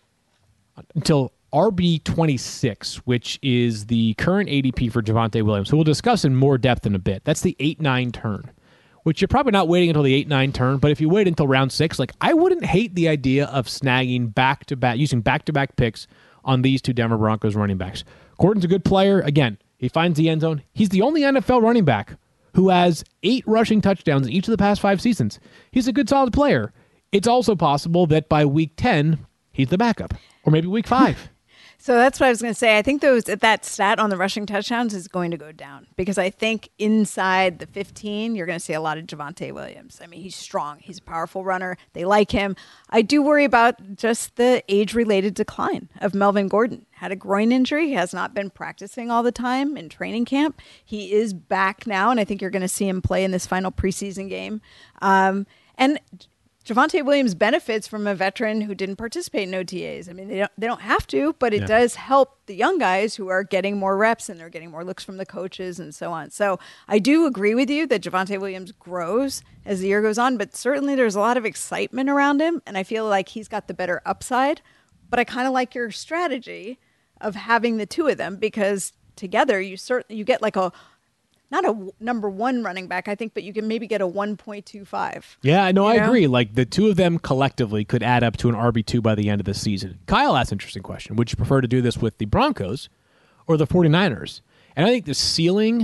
until RB26, which is the current ADP for Javonte Williams, who we'll discuss in more depth in a bit, that's the 8-9 turn, which you're probably not waiting until the 8-9 turn, but if you wait until round 6, I wouldn't hate the idea of snagging back-to-back, using back-to-back picks on these two Denver Broncos running backs. Gordon's a good player. Again, he finds the end zone. He's the only NFL running back who has 8 rushing touchdowns in each of the past 5 seasons. He's a good, solid player. It's also possible that by week 10, he's the backup, or maybe week 5. So that's what I was going to say. I think that stat on the rushing touchdowns is going to go down because I think inside the 15, you're going to see a lot of Javonte Williams. I mean, he's strong. He's a powerful runner. They like him. I do worry about just the age-related decline of Melvin Gordon. Had a groin injury. He has not been practicing all the time in training camp. He is back now, and I think you're going to see him play in this final preseason game. And Javonte Williams benefits from a veteran who didn't participate in OTAs. I mean, they don't have to, but it does help the young guys who are getting more reps and they're getting more looks from the coaches and so on. So I do agree with you that Javonte Williams grows as the year goes on, but certainly there's a lot of excitement around him, and I feel like he's got the better upside. But I kind of like your strategy of having the two of them because together you get like not a number 1 running back, I think, but you can maybe get a 1.25. Yeah, I know. I agree. Like the two of them collectively could add up to an RB2 by the end of the season. Kyle asked an interesting question. Would you prefer to do this with the Broncos or the 49ers? And I think the ceiling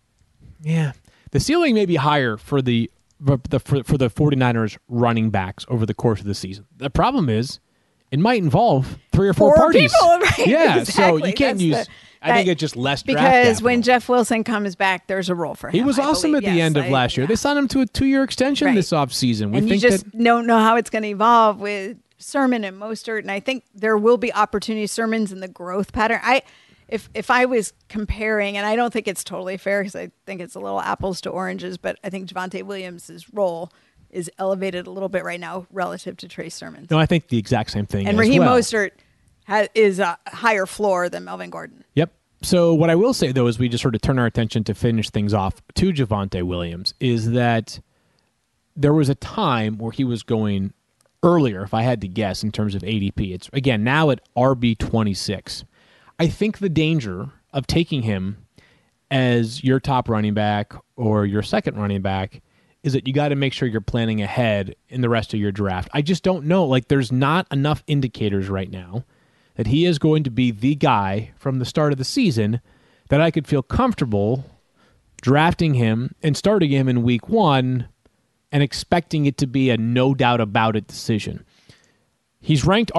may be higher for the 49ers running backs over the course of the season. The problem is it might involve 3 or 4 parties. People, right? Yeah, exactly. so you can't use... I think it's just less draft because capital. when Jeff Wilson comes back, there's a role for him. He was awesome at the end of last year. They signed him to a 2-year extension this offseason. And you just don't know how it's going to evolve with Sermon and Mostert, and I think there will be opportunities. Sermon's in the growth pattern. If I was comparing, and I don't think it's totally fair because I think it's a little apples to oranges, but I think Javonte Williams' role is elevated a little bit right now relative to Trey Sermon's. No, I think the exact same thing. And Raheem Mostert is a higher floor than Melvin Gordon. Yep. So what I will say, though, as we just sort of turn our attention to finish things off to Javonte Williams, is that there was a time where he was going earlier, if I had to guess, in terms of ADP. It's, again, now at RB26. I think the danger of taking him as your top running back or your second running back is that you got to make sure you're planning ahead in the rest of your draft. I just don't know. There's not enough indicators right now that he is going to be the guy from the start of the season that I could feel comfortable drafting him and starting him in week 1 and expecting it to be a no doubt about it decision. He's ranked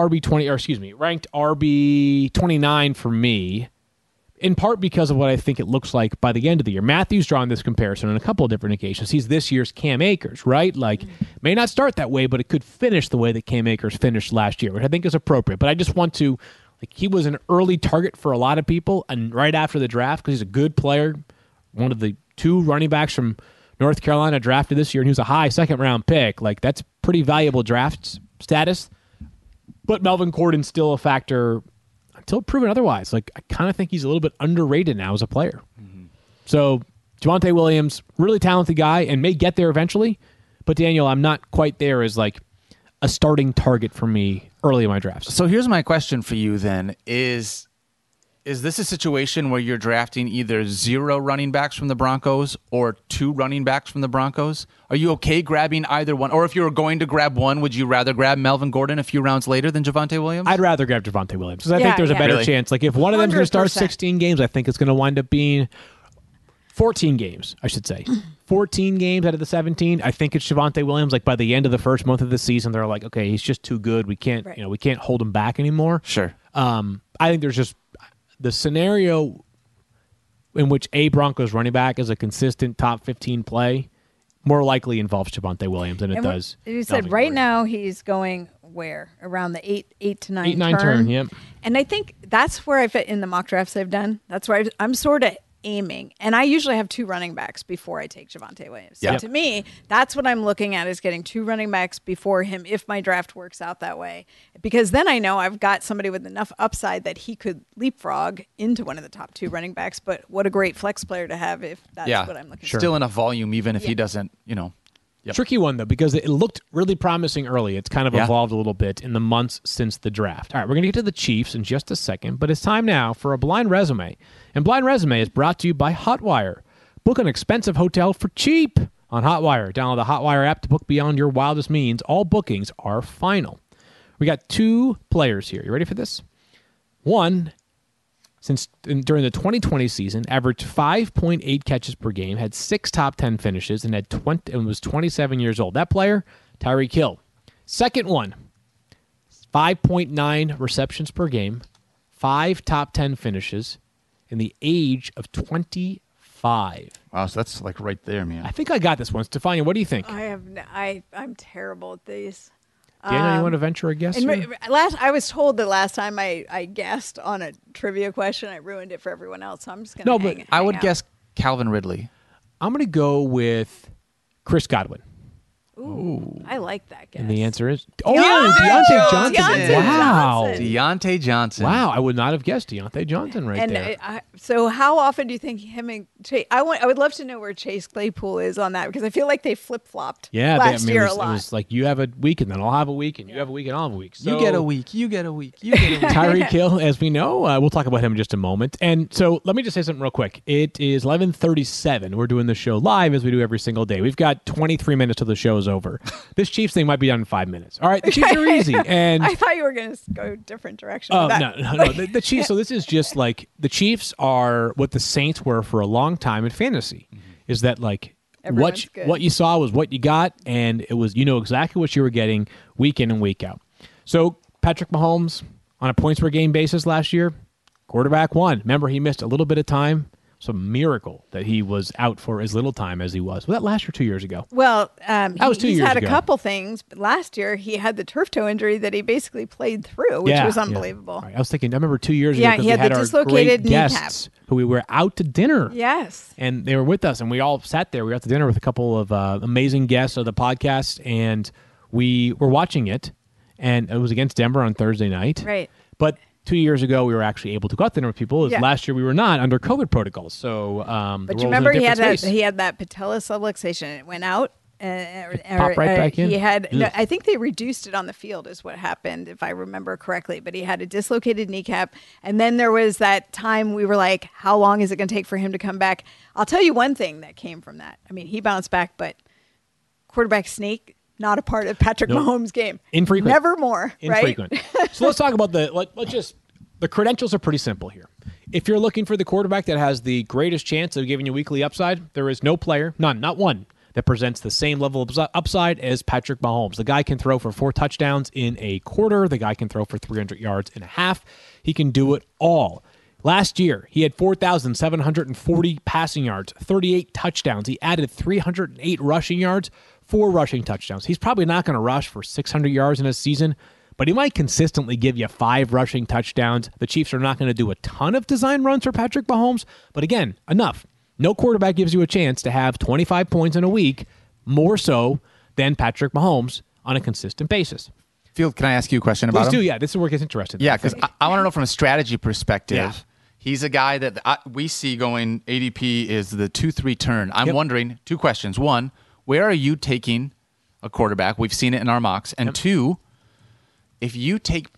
RB29 for me, in part because of what I think it looks like by the end of the year. Matthew's drawn this comparison on a couple of different occasions. He's this year's Cam Akers, right? May not start that way, but it could finish the way that Cam Akers finished last year, which I think is appropriate. But I just want to Like, he was an early target for a lot of people, and right after the draft, because he's a good player, one of the 2 running backs from North Carolina drafted this year, and he was a high second-round pick. Like, that's pretty valuable draft status. But Melvin Gordon's still a factor until proven otherwise. Like, I kind of think he's a little bit underrated now as a player. So, Javonte Williams, really talented guy, and may get there eventually. But, Daniel, I'm not quite there as, like, a starting target for me early in my drafts. So here's my question for you then. Is this a situation where you're drafting either 0 running backs from the Broncos or 2 running backs from the Broncos? Are you okay grabbing either one? Or if you were going to grab one, would you rather grab Melvin Gordon a few rounds later than Javonte Williams? I'd rather grab Javonte Williams because I think there's a better Really? chance. Like, if one of them's going to start 100%. 16 games, I think it's going to wind up being 14 games, I should say. 14 games out of the 17. I think it's Javonte Williams. Like, by the end of the first month of the season, they're like, okay, he's just too good. We can't, Right. we can't hold him back anymore. Sure. I think there's just the scenario in which a Broncos running back is a consistent top 15 play more likely involves Javonte Williams than it And does. You said Melvin right Gordon. now he's going where? Around the 8 to 9 8-9 turn, yep. And I think that's where I fit in the mock drafts I've done. That's where I'm sort of aiming. And I usually have 2 running backs before I take Javonte Williams. So Yep. to me, that's what I'm looking at, is getting 2 running backs before him if my draft works out that way. Because then I know I've got somebody with enough upside that he could leapfrog into one of the top 2 running backs. But what a great flex player to have if that's what I'm looking for. Still enough volume, even if he doesn't, Yep. Tricky one, though, because it looked really promising early. It's kind of Yeah. evolved a little bit in the months since the draft. All right, we're going to get to the Chiefs in just a second, but it's time now for a Blind Resume. And Blind Resume is brought to you by Hotwire. Book an expensive hotel for cheap on Hotwire. Download the Hotwire app to book beyond your wildest means. All bookings are final. We got 2 players here. You ready for this? One, during the 2020 season, averaged 5.8 catches per game, had 6 top 10 finishes, and was 27 years old. That player, Tyreek Hill. Second one, 5.9 receptions per game, 5 top 10 finishes, in the age of 25. Wow, so that's like right there, man. I think I got this one. Stefania, what do you think? I'm terrible at these. Daniel, you want to venture a guess? And here? I was told that last time I guessed on a trivia question, I ruined it for everyone else. So I'm just going to I would guess Calvin Ridley. I'm going to go with Chris Godwin. Ooh, I like that guess. And the answer is Deontay Johnson. Johnson. Wow. Johnson. Deontay Johnson. Wow, I would not have guessed Deontay Johnson right there. So how often do you think him and Chase? I would love to know where Chase Claypool is on that, because I feel like they flip flopped. last year it a lot. was like you have a week and then I'll have a week and you have a week and I'll have a week. So, You get a week. You get a week. You get a week. Tyreek Hill, as we know, we'll talk about him in just a moment. And so let me just say something real quick. It is 11:37. We're doing the show live as we do every single day. We've got 23 minutes till the show is over. This Chiefs thing might be done in 5 minutes. All right, the Chiefs are easy. And I thought you were going to go a different direction. oh, with no. that. The Chiefs, so this is just like the Chiefs are what the Saints were for a long time in fantasy. Is that like Everyone's good. what you saw was what you got, and it was exactly what you were getting week in and week out. So Patrick Mahomes on a points per game basis last year, quarterback 1. Remember, he missed a little bit of time. It's a miracle that he was out for as little time as he was. Was that last year or 2 years ago? Well, was 2 he's years had ago. a couple things, but last year he had the turf toe injury that he basically played through, which was unbelievable. All right, I was thinking, I remember 2 years Yeah, ago he because we had had the our dislocated great kneecap. guests who we were out to dinner. Yes. And they were with us, and we all sat there. We were out to dinner with a couple of amazing guests of the podcast, and we were watching it, and it was against Denver on Thursday night. Right. But 2 years ago, we were actually able to go out to dinner with people. Yeah. Last year, we were not under COVID protocols. So, But you remember he had that patella subluxation. It went out. popped right back in? He had. Ugh. No, I think they reduced it on the field, is what happened, if I remember correctly. But he had a dislocated kneecap, and then there was that time we were like, "How long is it going to take for him to come back?" I'll tell you one thing that came from that. I mean, he bounced back, but quarterback sneak, not a part of Patrick Mahomes' game. Infrequent. Never more. Infrequent. Right? So let's talk about the credentials are pretty simple here. If you're looking for the quarterback that has the greatest chance of giving you weekly upside, there is no player, none, not one, that presents the same level of upside as Patrick Mahomes. The guy can throw for 4 touchdowns in a quarter. The guy can throw for 300 yards in a half. He can do it all. Last year, he had 4,740 passing yards, 38 touchdowns. He added 308 rushing yards, 4 rushing touchdowns. He's probably not going to rush for 600 yards in a season, but he might consistently give you 5 rushing touchdowns. The Chiefs are not going to do a ton of design runs for Patrick Mahomes, but again, enough. No quarterback gives you a chance to have 25 points in a week, more so than Patrick Mahomes on a consistent basis. Field, can I ask you a question about him? Please do, yeah. This is where it gets interesting. Yeah, because I want to know from a strategy perspective. Yeah. He's a guy that we see going ADP is the 2-3 turn. I'm Yep. wondering, 2 questions. 1, where are you taking a quarterback? We've seen it in our mocks. And 2, if you take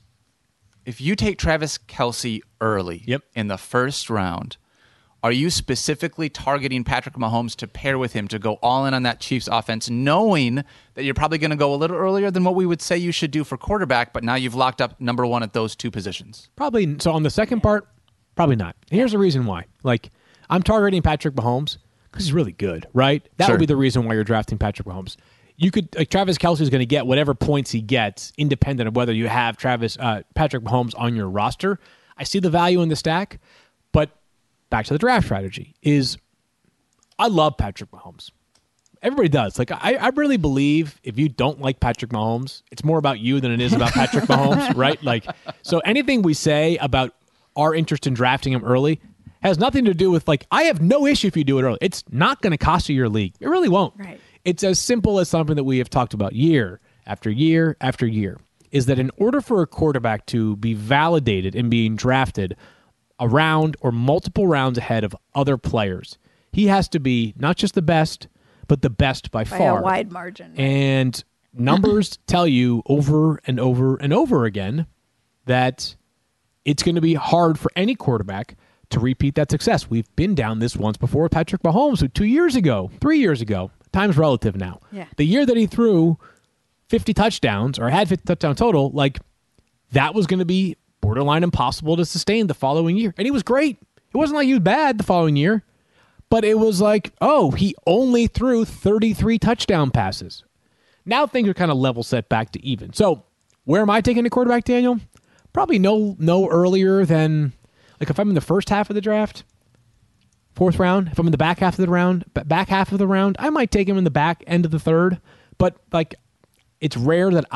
Travis Kelce early Yep. in the first round, are you specifically targeting Patrick Mahomes to pair with him to go all in on that Chiefs offense, knowing that you're probably going to go a little earlier than what we would say you should do for quarterback, but now you've locked up number 1 at those 2 positions? Probably. So on the second part, probably not. Here's the reason why. Like, I'm targeting Patrick Mahomes because he's really good, right? That Sure. would be the reason why you're drafting Patrick Mahomes. You could, like, Travis Kelce is going to get whatever points he gets, independent of whether you have Patrick Mahomes on your roster. I see the value in the stack, but back to the draft strategy is I love Patrick Mahomes. Everybody does. Like, I really believe if you don't like Patrick Mahomes, it's more about you than it is about Patrick Mahomes, right? Like, so anything we say about our interest in drafting him early has nothing to do with, like, I have no issue if you do it early. It's not going to cost you your league. It really won't. Right. It's as simple as something that we have talked about year after year after year, is that in order for a quarterback to be validated in being drafted a round or multiple rounds ahead of other players, he has to be not just the best, but the best by By far. a wide margin. And numbers tell you over and over and over again that it's going to be hard for any quarterback to repeat that success. We've been down this once before with Patrick Mahomes, who 2 years ago, 3 years ago, time's relative now. Yeah. The year that he threw 50 touchdowns or had 50 touchdowns total, like, that was going to be borderline impossible to sustain the following year. And he was great. It wasn't like he was bad the following year, but it was like, oh, he only threw 33 touchdown passes. Now things are kind of level set back to even. So where am I taking the quarterback, Daniel? Probably no earlier than, like, if I'm in the first half of the draft, 4th round. If I'm in the back half of the round, I might take him in the back end of the 3rd. But, like, it's rare that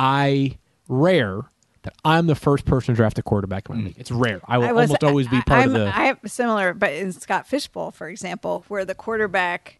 I'm the first person to draft a quarterback in my league. It's rare. I will almost always be part of the. I have similar, but in Scott Fishbowl, for example, where the quarterback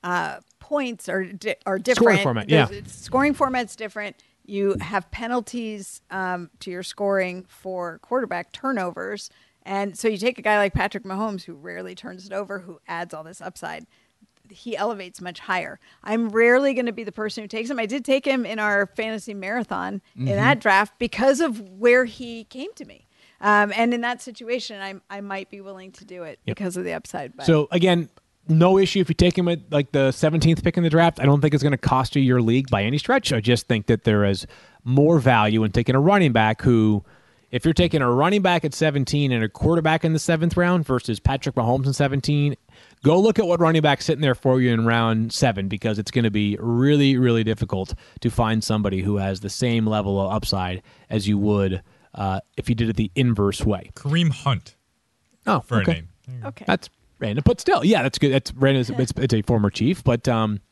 points are different. Scoring format, yeah. Scoring format's different. You have penalties to your scoring for quarterback turnovers. And so you take a guy like Patrick Mahomes, who rarely turns it over, who adds all this upside. He elevates much higher. I'm rarely going to be the person who takes him. I did take him in our fantasy marathon in that draft because of where he came to me. And in that situation, I might be willing to do it because of the upside. But. So, again, no issue if you take him at, like, the 17th pick in the draft. I don't think it's going to cost you your league by any stretch. I just think that there is more value in taking a running back who, if you're taking a running back at 17 and a quarterback in the 7th round versus Patrick Mahomes in 17, go look at what running back's sitting there for you in round 7, because it's going to be really, really difficult to find somebody who has the same level of upside as you would if you did it the inverse way. Kareem Hunt. Oh, for okay. a name. Okay. That's random, but still, yeah, that's good. That's random. It's a former Chief, but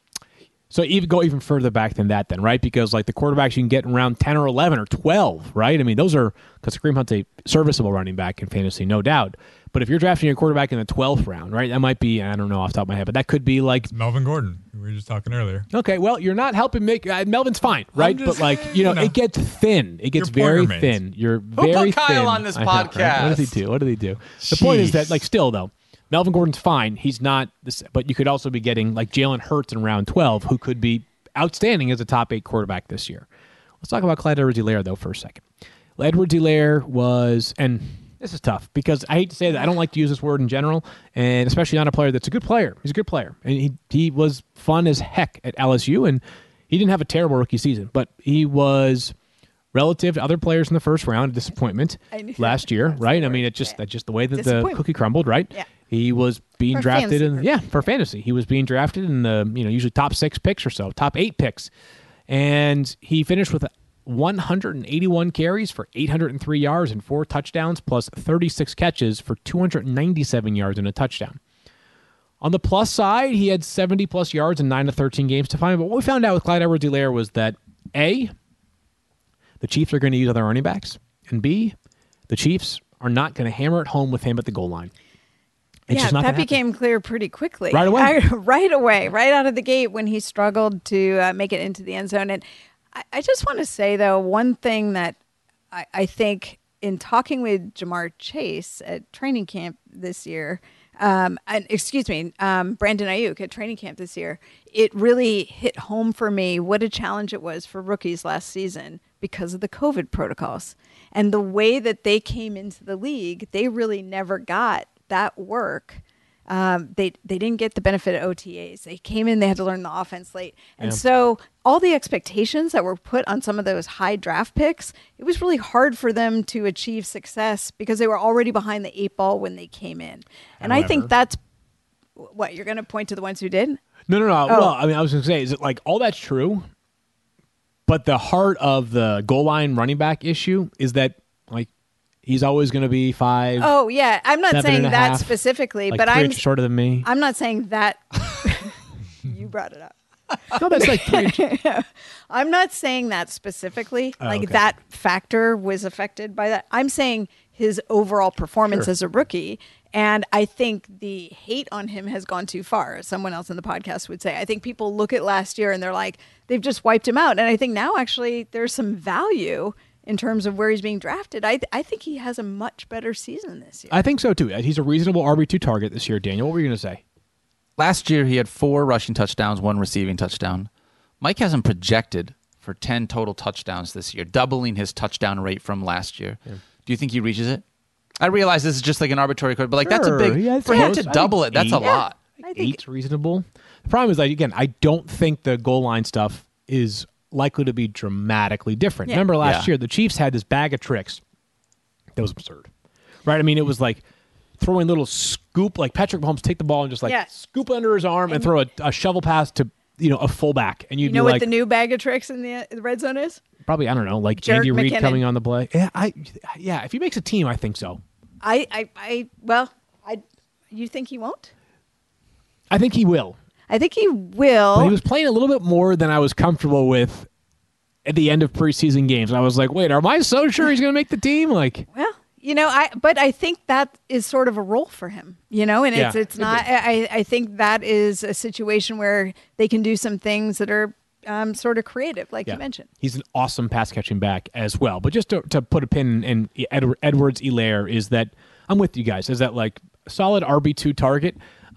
so even go even further back than that, then, right? Because, like, the quarterbacks you can get in round 10 or 11 or 12, right? I mean, those are, because Kareem Hunt's a serviceable running back in fantasy, no doubt. But if you're drafting a quarterback in the 12th round, right, that might be, I don't know off the top of my head, but that could be like Melvin Gordon, who we were just talking earlier. Okay, well, you're not helping make Melvin's fine, right? just- But, like, you know, it gets thin. It gets Your very pointer thin. You're put very Kyle thin. on this I know, right? podcast? What does he do? The point is that, Jeez. like, still though, Melvin Gordon's fine. He's not this, but you could also be getting, like, Jalen Hurts in round 12, who could be outstanding as a top 8 quarterback this year. Let's talk about Clyde Edwards-Helaire, though, for a second. Edwards-Helaire was, and this is tough because I hate to say that, I don't like to use this word in general, and especially on a player that's a good player. He's a good player, and he was fun as heck at LSU, and he didn't have a terrible rookie season, but he was, relative to other players in the first round, a disappointment last year, right? I mean, that's just the way that the cookie crumbled, right? Yeah. He was being For drafted fantasy for fantasy. He was being drafted in the, usually top 6 picks or so, top 8 picks. And he finished with 181 carries for 803 yards and 4 touchdowns, plus 36 catches for 297 yards and a touchdown. On the plus side, he had 70-plus yards in 9 of 13 games to find. But what we found out with Clyde Edwards-Helaire was that, A, the Chiefs are going to use other running backs, and B, the Chiefs are not going to hammer it home with him at the goal line. It's just not that gonna happen. became clear pretty quickly. Right away. Right out of the gate when he struggled to make it into the end zone. And I just want to say, though, one thing that I think in talking with Jamar Chase at training camp this year, Brandon Ayuk at training camp this year, it really hit home for me what a challenge it was for rookies last season because of the COVID protocols. And the way that they came into the league, they really never got that work. They didn't get the benefit of OTAs. They came in, they had to learn the offense late. And so all the expectations that were put on some of those high draft picks, it was really hard for them to achieve success because they were already behind the 8 ball when they came in. And I think that's what you're going to point to the ones who did? No. Well, I mean, I was going to say, is it like all that's true? But the heart of the goal line running back issue is that, like, he's always going to be 5. Oh, yeah. I'm not saying that specifically, like but 3 inches shorter than me. I'm not saying that. You brought it up. No, that's like 3 inches. I'm not saying that specifically. Okay. That factor was affected by that. I'm saying his overall performance as a rookie. And I think the hate on him has gone too far, as someone else in the podcast would say. I think people look at last year and they're like, they've just wiped him out. And I think now actually there's some value in terms of where he's being drafted. I think he has a much better season this year. I think so, too. He's a reasonable RB2 target this year. Daniel, what were you going to say? Last year, he had 4 rushing touchdowns, 1 receiving touchdown. Mike has him projected for 10 total touchdowns this year, doubling his touchdown rate from last year. Yeah. Do you think he reaches it? I realize this is just like an arbitrary code, but like that's a big for him to double it. That's a lot. I think 8's reasonable. The problem is, like, again, I don't think the goal line stuff is likely to be dramatically different. Yeah. Remember last year, the Chiefs had this bag of tricks that was absurd, right? I mean, it was like throwing little scoop, like Patrick Mahomes take the ball and just like scoop under his arm and throw a shovel pass to a fullback, and you'd know be what like, the new bag of tricks in the red zone is? Probably, I don't know, like Jerick Andy Reid McKinnon. coming on the play. Yeah, if he makes a team, I think so. You think he won't? I think he will. I think he will. But he was playing a little bit more than I was comfortable with at the end of preseason games. And I was like, wait, am I so sure he's going to make the team? Like, well, but I think that is sort of a role for him, and it's not. I think that is a situation where they can do some things that are sort of creative, like you mentioned. He's an awesome pass catching back as well. But just to put a pin in Edwards-Helaire is that I'm with you guys. Is that like a solid RB2 target?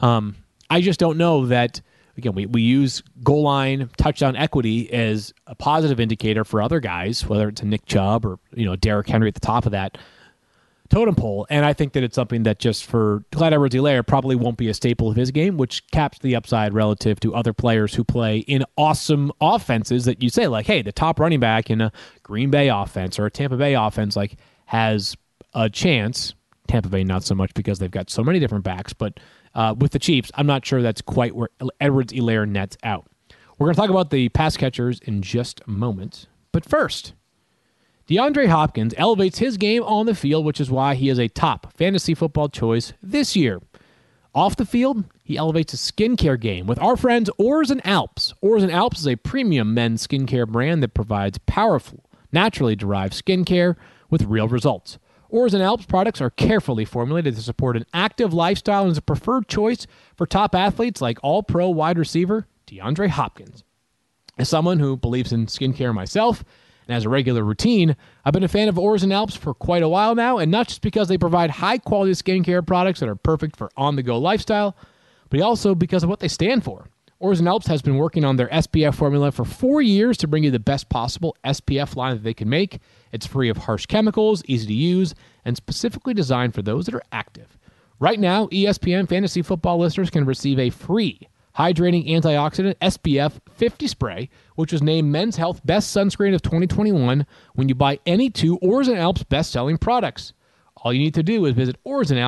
I just don't know that. Again, we use goal line touchdown equity as a positive indicator for other guys, whether it's a Nick Chubb or Derrick Henry at the top of that totem pole. And I think that it's something that just for Clyde Edwards-Helaire probably won't be a staple of his game, which caps the upside relative to other players who play in awesome offenses that you say, like, hey, the top running back in a Green Bay offense or a Tampa Bay offense like has a chance. Tampa Bay not so much because they've got so many different backs, but with the Chiefs, I'm not sure that's quite where Edwards-Helaire nets out. We're going to talk about the pass catchers in just a moment. But first, DeAndre Hopkins elevates his game on the field, which is why he is a top fantasy football choice this year. Off the field, he elevates his skincare game with our friends Oars and Alps. Oars and Alps is a premium men's skincare brand that provides powerful, naturally derived skincare with real results. Oars and Alps products are carefully formulated to support an active lifestyle and is a preferred choice for top athletes like all-pro wide receiver DeAndre Hopkins. As someone who believes in skincare myself and as a regular routine, I've been a fan of Oars and Alps for quite a while now, and not just because they provide high-quality skincare products that are perfect for on-the-go lifestyle, but also because of what they stand for. Oars and Alps has been working on their SPF formula for 4 years to bring you the best possible SPF line that they can make. It's free of harsh chemicals, easy to use, and specifically designed for those that are active. Right now, ESPN Fantasy Football listeners can receive a free hydrating antioxidant SPF 50 spray, which was named Men's Health Best Sunscreen of 2021 when you buy any 2 Oars and Alps best-selling products. All you need to do is visit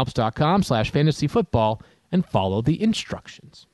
oursandalps.com/fantasyfootball and follow the instructions.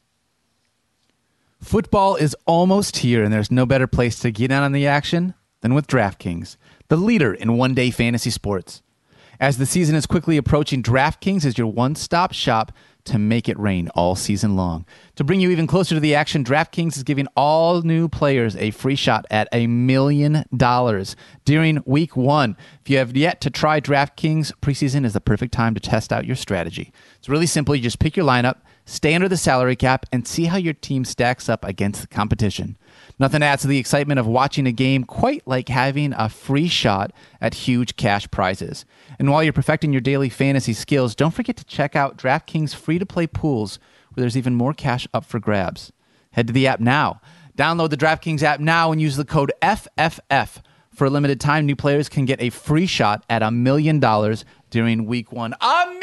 Football is almost here, and there's no better place to get in on the action than with DraftKings, the leader in one-day fantasy sports. As the season is quickly approaching, DraftKings is your one-stop shop to make it rain all season long. To bring you even closer to the action, DraftKings is giving all new players a free shot at $1 million during week 1. If you have yet to try DraftKings, preseason is the perfect time to test out your strategy. It's really simple. You just pick your lineup, stay under the salary cap, and see how your team stacks up against the competition. Nothing adds to the excitement of watching a game quite like having a free shot at huge cash prizes. And while you're perfecting your daily fantasy skills, don't forget to check out DraftKings free-to-play pools where there's even more cash up for grabs. Head to the app now. Download the DraftKings app now and use the code FFF. For a limited time, new players can get a free shot at $1 million during week 1. $1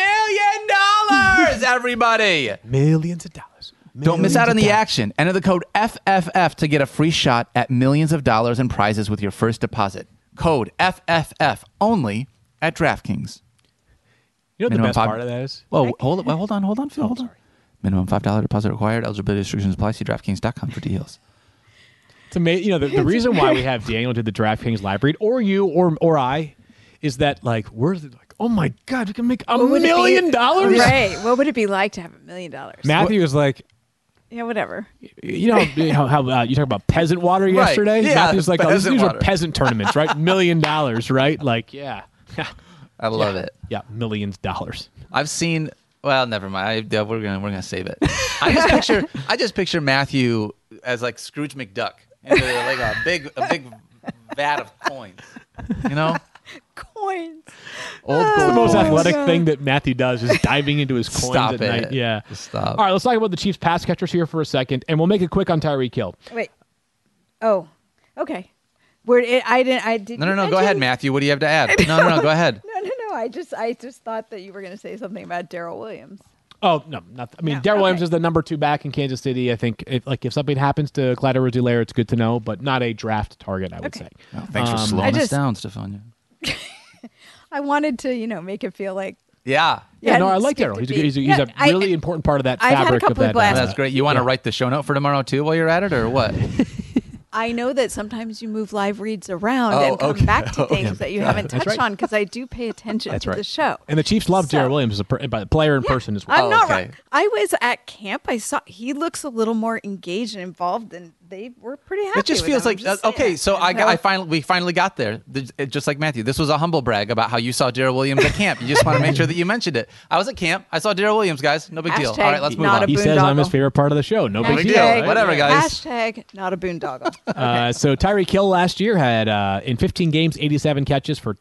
million, everybody! Millions of dollars. Don't miss out on the action. Enter the code FFF to get a free shot at millions of dollars in prizes with your first deposit. Code FFF only at DraftKings. You know what the Minimum best five- part of that is? Whoa, hold on, Phil. Hold on. sorry. Minimum $5 deposit required. Eligibility restrictions apply. See DraftKings.com for details. It's amazing. You know, the reason why we have Daniel do the DraftKings live read, or you, or I, is that like we're like, oh my God, we can make $1 million. Right. What would it be like to have $1 million? Matthew was like, Yeah, whatever. you know how you talk about peasant water yesterday? Yeah, Matthew's like, peasant these water. are peasant tournaments, right? $1 million, right? Like, yeah. I love it. Yeah, millions of dollars. I've seen. Well, never mind. We're gonna save it. I just picture Matthew as like Scrooge McDuck, into like a big vat of coins. You know, Coins. old It's the gold most coins. athletic God. thing that Matthew does is diving into his coins Stop at it. night. Yeah. Just stop. All right, let's talk about the Chiefs pass catchers here for a second, and we'll make it quick on Tyreek Hill. Wait. Oh, okay. I did. No. Go ahead, Matthew. What do you have to add? No. Go ahead. No. I just thought that you were going to say something about Darrell Williams. Oh no, not. I mean, No, Darrell Williams okay. is the number 2 back in Kansas City. I think if something happens to Clyde Edwards-Helaire, it's good to know, but not a draft target. I would say. Oh, thanks for slowing I us just- down, Stefania. I wanted to, make it feel like Yeah. Yeah, no, I hadn't like skipped Darrell. a He's beat. a Yeah, really important part of that I've had a fabric couple of of that. blasts. That's great. You want to write the show note for tomorrow too while you're at it, or what? I know that sometimes you move live reads around Oh, and come okay. back to Okay. things that you haven't That's touched right. on because I do pay attention That's to right. the show. And the Chiefs love So- Darrell Williams as a player in person as well. I'm not okay. wrong. I was at camp. I saw he looks a little more engaged and involved, and they were pretty happy. It just with feels him. like I'm just okay. saying. So And we finally got there. Just like Matthew, this was a humble brag about how you saw Darrell Williams at camp. You just want to make sure that you mentioned it. I was at camp. I saw Darrell Williams, guys. No big deal. All Hashtag right, let's move not on. a He says I'm his boondoggle. favorite part of the show. No big big deal. deal. right? Whatever, guys. Hashtag not a boondoggle. So Tyreek Hill last year had in 15 games 87 catches for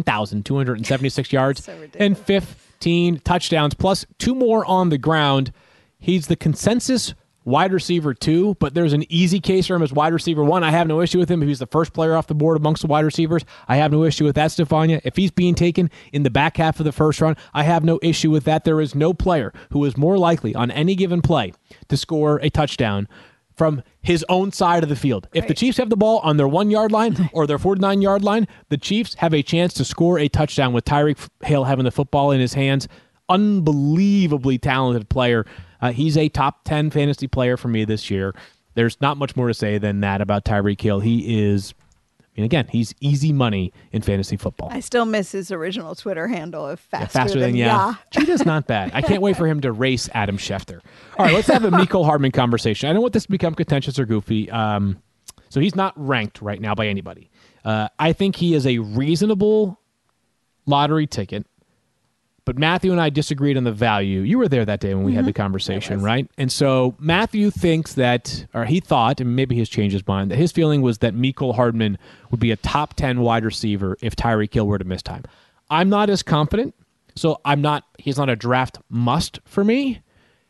1,276 yards So ridiculous. and 15 touchdowns, plus 2 more on the ground. He's the consensus wide receiver 2, but there's an easy case for him as wide receiver 1. I have no issue with him if he's the first player off the board amongst the wide receivers. I have no issue with that, Stefania. If he's being taken in the back half of the first round, I have no issue with that. There is no player who is more likely on any given play to score a touchdown from his own side of the field. If the Right. Chiefs have the ball on their 1-yard line or their 49-yard line, the Chiefs have a chance to score a touchdown with Tyreek Hill having the football in his hands. Unbelievably talented player. He's a top 10 fantasy player for me this year. There's not much more to say than that about Tyreek Hill. He is, again, he's easy money in fantasy football. I still miss his original Twitter handle of faster, Faster than yeah. Cheetah's not bad. I can't wait for him to race Adam Schefter. All right, let's have a Mecole Hardman conversation. I don't want this to become contentious or goofy. So he's not ranked right now by anybody. I think he is a reasonable lottery ticket. But Matthew and I disagreed on the value. You were there that day when we had the conversation, right? And so Matthew thinks that, or he thought, and maybe he's changed his mind, that his feeling was that Mecole Hardman would be a top 10 wide receiver if Tyreek Hill were to miss time. I'm not as confident, so he's not a draft must for me.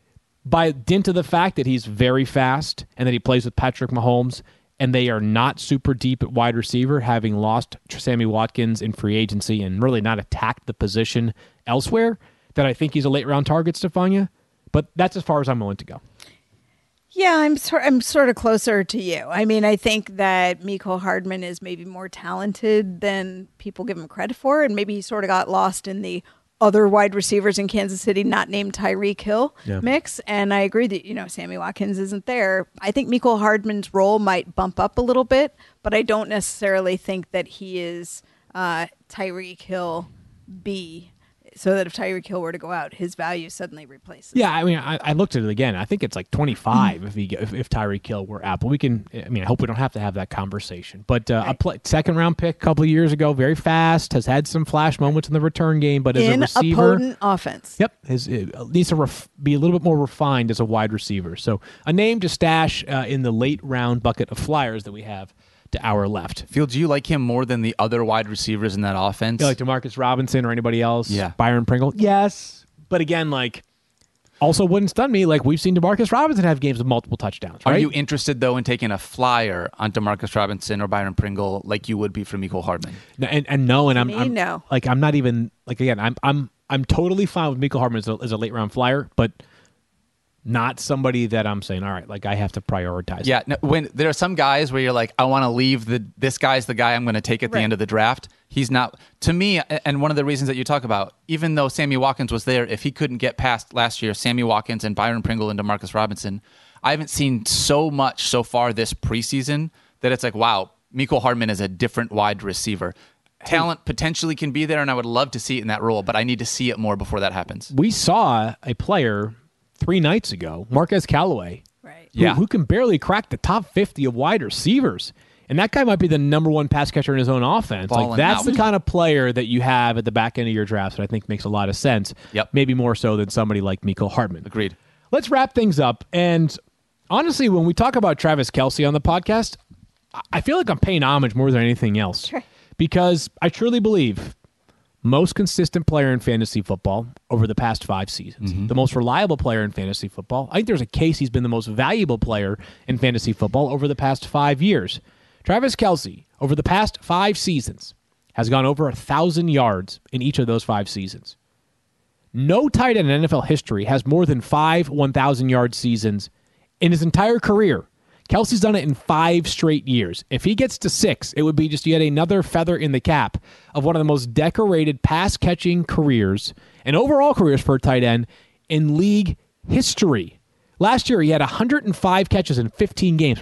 By dint of the fact that he's very fast and that he plays with Patrick Mahomes, and they are not super deep at wide receiver, having lost Sammy Watkins in free agency and really not attacked the position elsewhere, that I think he's a late-round target, Stefania. But that's as far as I'm willing to go. Yeah, I'm sort of closer to you. I mean, I think that Mecole Hardman is maybe more talented than people give him credit for, and maybe he sort of got lost in the other wide receivers in Kansas City not named Tyreek Hill mix. And I agree that, Sammy Watkins isn't there. I think Mecole Hardman's role might bump up a little bit, but I don't necessarily think that he is Tyreek Hill B. so that if Tyreek Hill were to go out, his value suddenly replaces. Yeah, I mean, I looked at it again. I think it's like 25 if Tyreek Hill were out. But we can. I mean, I hope we don't have to have that conversation. But a second round pick a couple of years ago, very fast, has had some flash moments in the return game, but as a in receiver, a potent offense. Yep, needs to be a little bit more refined as a wide receiver. So a name to stash in the late round bucket of flyers that we have to our left. Field, do you like him more than the other wide receivers in that offense? You like Demarcus Robinson or anybody else? Yeah. Byron Pringle? Yes. But again, like, also wouldn't stun me. Like, we've seen Demarcus Robinson have games with multiple touchdowns, right? Are you interested, though, in taking a flyer on Demarcus Robinson or Byron Pringle like you would be for Mecole Hardman? No, and no, and I'm no. like, I'm not even, like, again, I'm totally fine with Mecole Hardman as a late round flyer, but not somebody that I'm saying, all right, like, I have to prioritize. Yeah, no, when there are some guys where you're like, I want to leave this guy's the guy I'm going to take at the end of the draft. He's not, to me, and one of the reasons that you talk about, even though Sammy Watkins was there, if he couldn't get past last year, Sammy Watkins and Byron Pringle and Demarcus Robinson, I haven't seen so much so far this preseason that it's like, wow, Mecole Hardman is a different wide receiver. Talent potentially can be there, and I would love to see it in that role, but I need to see it more before that happens. We saw a player 3 nights ago, Marquez Callaway, Right. who can barely crack the top 50 of wide receivers. And that guy might be the number one pass catcher in his own offense. Balling like, that's out. the kind of player that you have at the back end of your drafts that I think makes a lot of sense. Yep. Maybe more so than somebody like Mecole Hardman. Agreed. Let's wrap things up. And honestly, when we talk about Travis Kelce on the podcast, I feel like I'm paying homage more than anything else. Sure. Because I truly believe most consistent player in fantasy football over the past 5 seasons. The most reliable player in fantasy football. I think there's a case he's been the most valuable player in fantasy football over the past 5 years. Travis Kelce, over the past 5 seasons, has gone over 1,000 yards in each of those 5 seasons. No tight end in NFL history has more than 5 1,000-yard seasons in his entire career. Kelce's done it in 5 straight years. If he gets to 6, it would be just yet another feather in the cap of one of the most decorated pass-catching careers and overall careers for a tight end in league history. Last year, he had 105 catches in 15 games for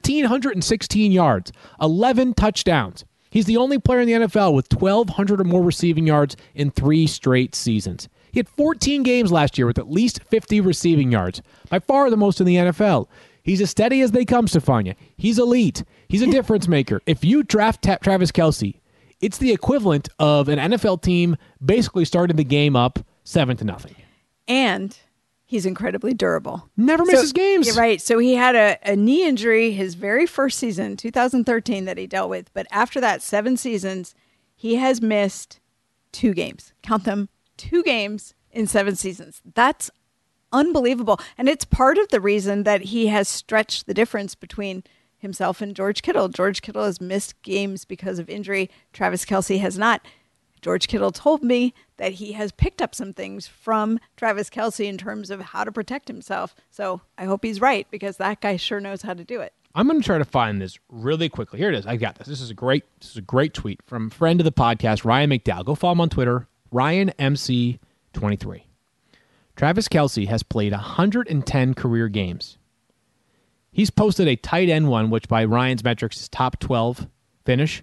1,416 yards, 11 touchdowns. He's the only player in the NFL with 1,200 or more receiving yards in 3 straight seasons. He had 14 games last year with at least 50 receiving yards, by far the most in the NFL. He's as steady as they come, Stefania. He's elite. He's a difference maker. If you draft Travis Kelce, it's the equivalent of an NFL team basically starting the game up 7-0. And he's incredibly durable. Never misses games. You're right. So he had a knee injury his very first season, 2013, that he dealt with. But after that, 7 seasons, he has missed 2 games. Count them, 2 games in 7 seasons. That's unbelievable. And it's part of the reason that he has stretched the difference between himself and George Kittle. George Kittle has missed games because of injury. Travis Kelce has not. George Kittle told me that he has picked up some things from Travis Kelce in terms of how to protect himself. So I hope he's right, because that guy sure knows how to do it. I'm going to try to find this really quickly. Here it is. I got this. This is a great tweet from friend of the podcast, Ryan McDowell. Go follow him on Twitter, RyanMC23. Travis Kelce has played 110 career games. He's posted a tight end one, which by Ryan's metrics is top 12 finish,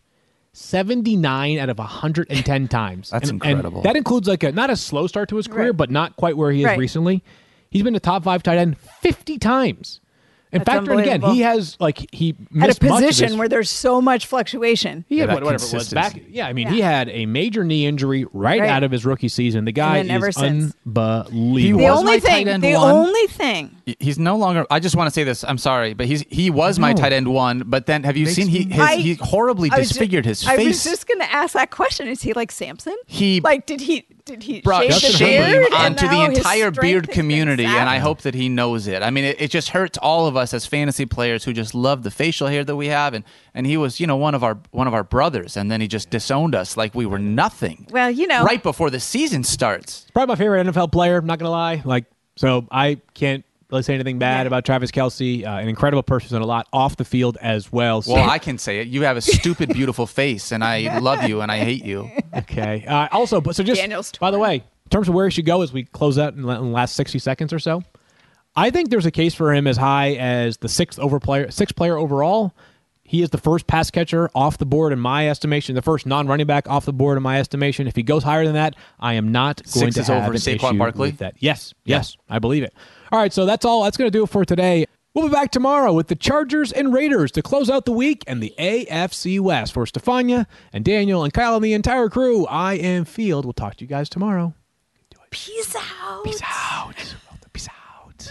79 out of 110 times. That's incredible. And that includes like not a slow start to his career, Right. but not quite where he is Right. recently. He's been a top 5 tight end 50 times. And That's factor in again, unbelievable. he has he At missed a much of position his- where there's so much fluctuation. he had Yeah, that whatever it was back. consistency. Yeah, I mean, Yeah. he had a major knee injury right Right. out of his rookie season. The guy And then ever is since. unbelievable. He The was only my thing, tight end the one. only thing. He's no longer. I just want to say this. I'm sorry, but he was my tight end 1. But then, have you seen he horribly I was disfigured ju- his face? I was just going to ask that question. Is he like Samson? He Like, did he brought shave Justin the shame beard and onto the now his entire strength beard has been community, and I sapped? hope that he knows it. I mean, it just hurts all of us as fantasy players who just love the facial hair that we have, and he was one of our brothers, and then he just disowned us like we were nothing. Well, right before the season starts. Probably my favorite NFL player. I'm not gonna lie. So I can't really say anything bad Yeah. about Travis Kelce. An incredible person and a lot off the field as well. So, Well, I can say it. You have a stupid, beautiful face, and I love you, and I hate you. okay. Also, but so just Daniel's by the way, in terms of where he should go as we close out in the last 60 seconds or so, I think there's a case for him as high as the sixth player overall. He is the first pass catcher off the board in my estimation, the first non-running back off the board in my estimation. If he goes higher than that, I am not going to have an issue with that. Yes, I believe it. All right, so that's all. That's going to do it for today. We'll be back tomorrow with the Chargers and Raiders to close out the week and the AFC West. For Stefania and Daniel and Kyle and the entire crew, I am Field. We'll talk to you guys tomorrow. Peace out. Peace out. Peace out.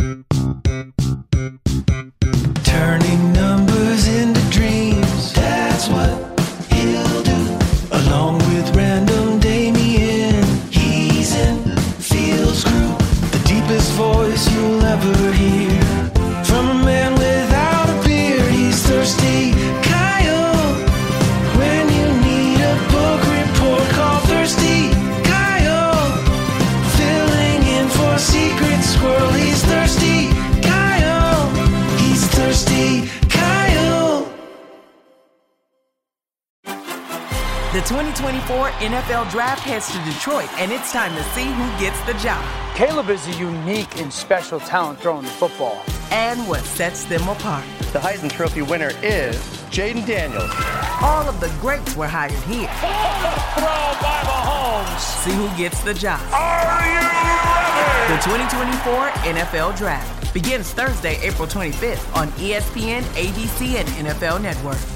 Turning numbers into dreams, that's what he'll do. Along with random Damien, he's in Field's crew. The deepest voice you'll ever hear. From a man without a beard, he's thirsty Kyle. When you need a book report, call Thirsty Kyle. Filling in for Secret Squirrel, he's Thirsty Kyle. He's Thirsty Kyle. The 2024 NFL Draft heads to Detroit, and it's time to see who gets the job Caleb is a unique and special talent throwing the football. and what sets them apart. The Heisman Trophy winner is Jaden Daniels. All of the greats were hired here. Throw by Mahomes. See who gets the job. Are you ready? The 2024 NFL Draft begins Thursday, April 25th on ESPN, ABC, and NFL Network.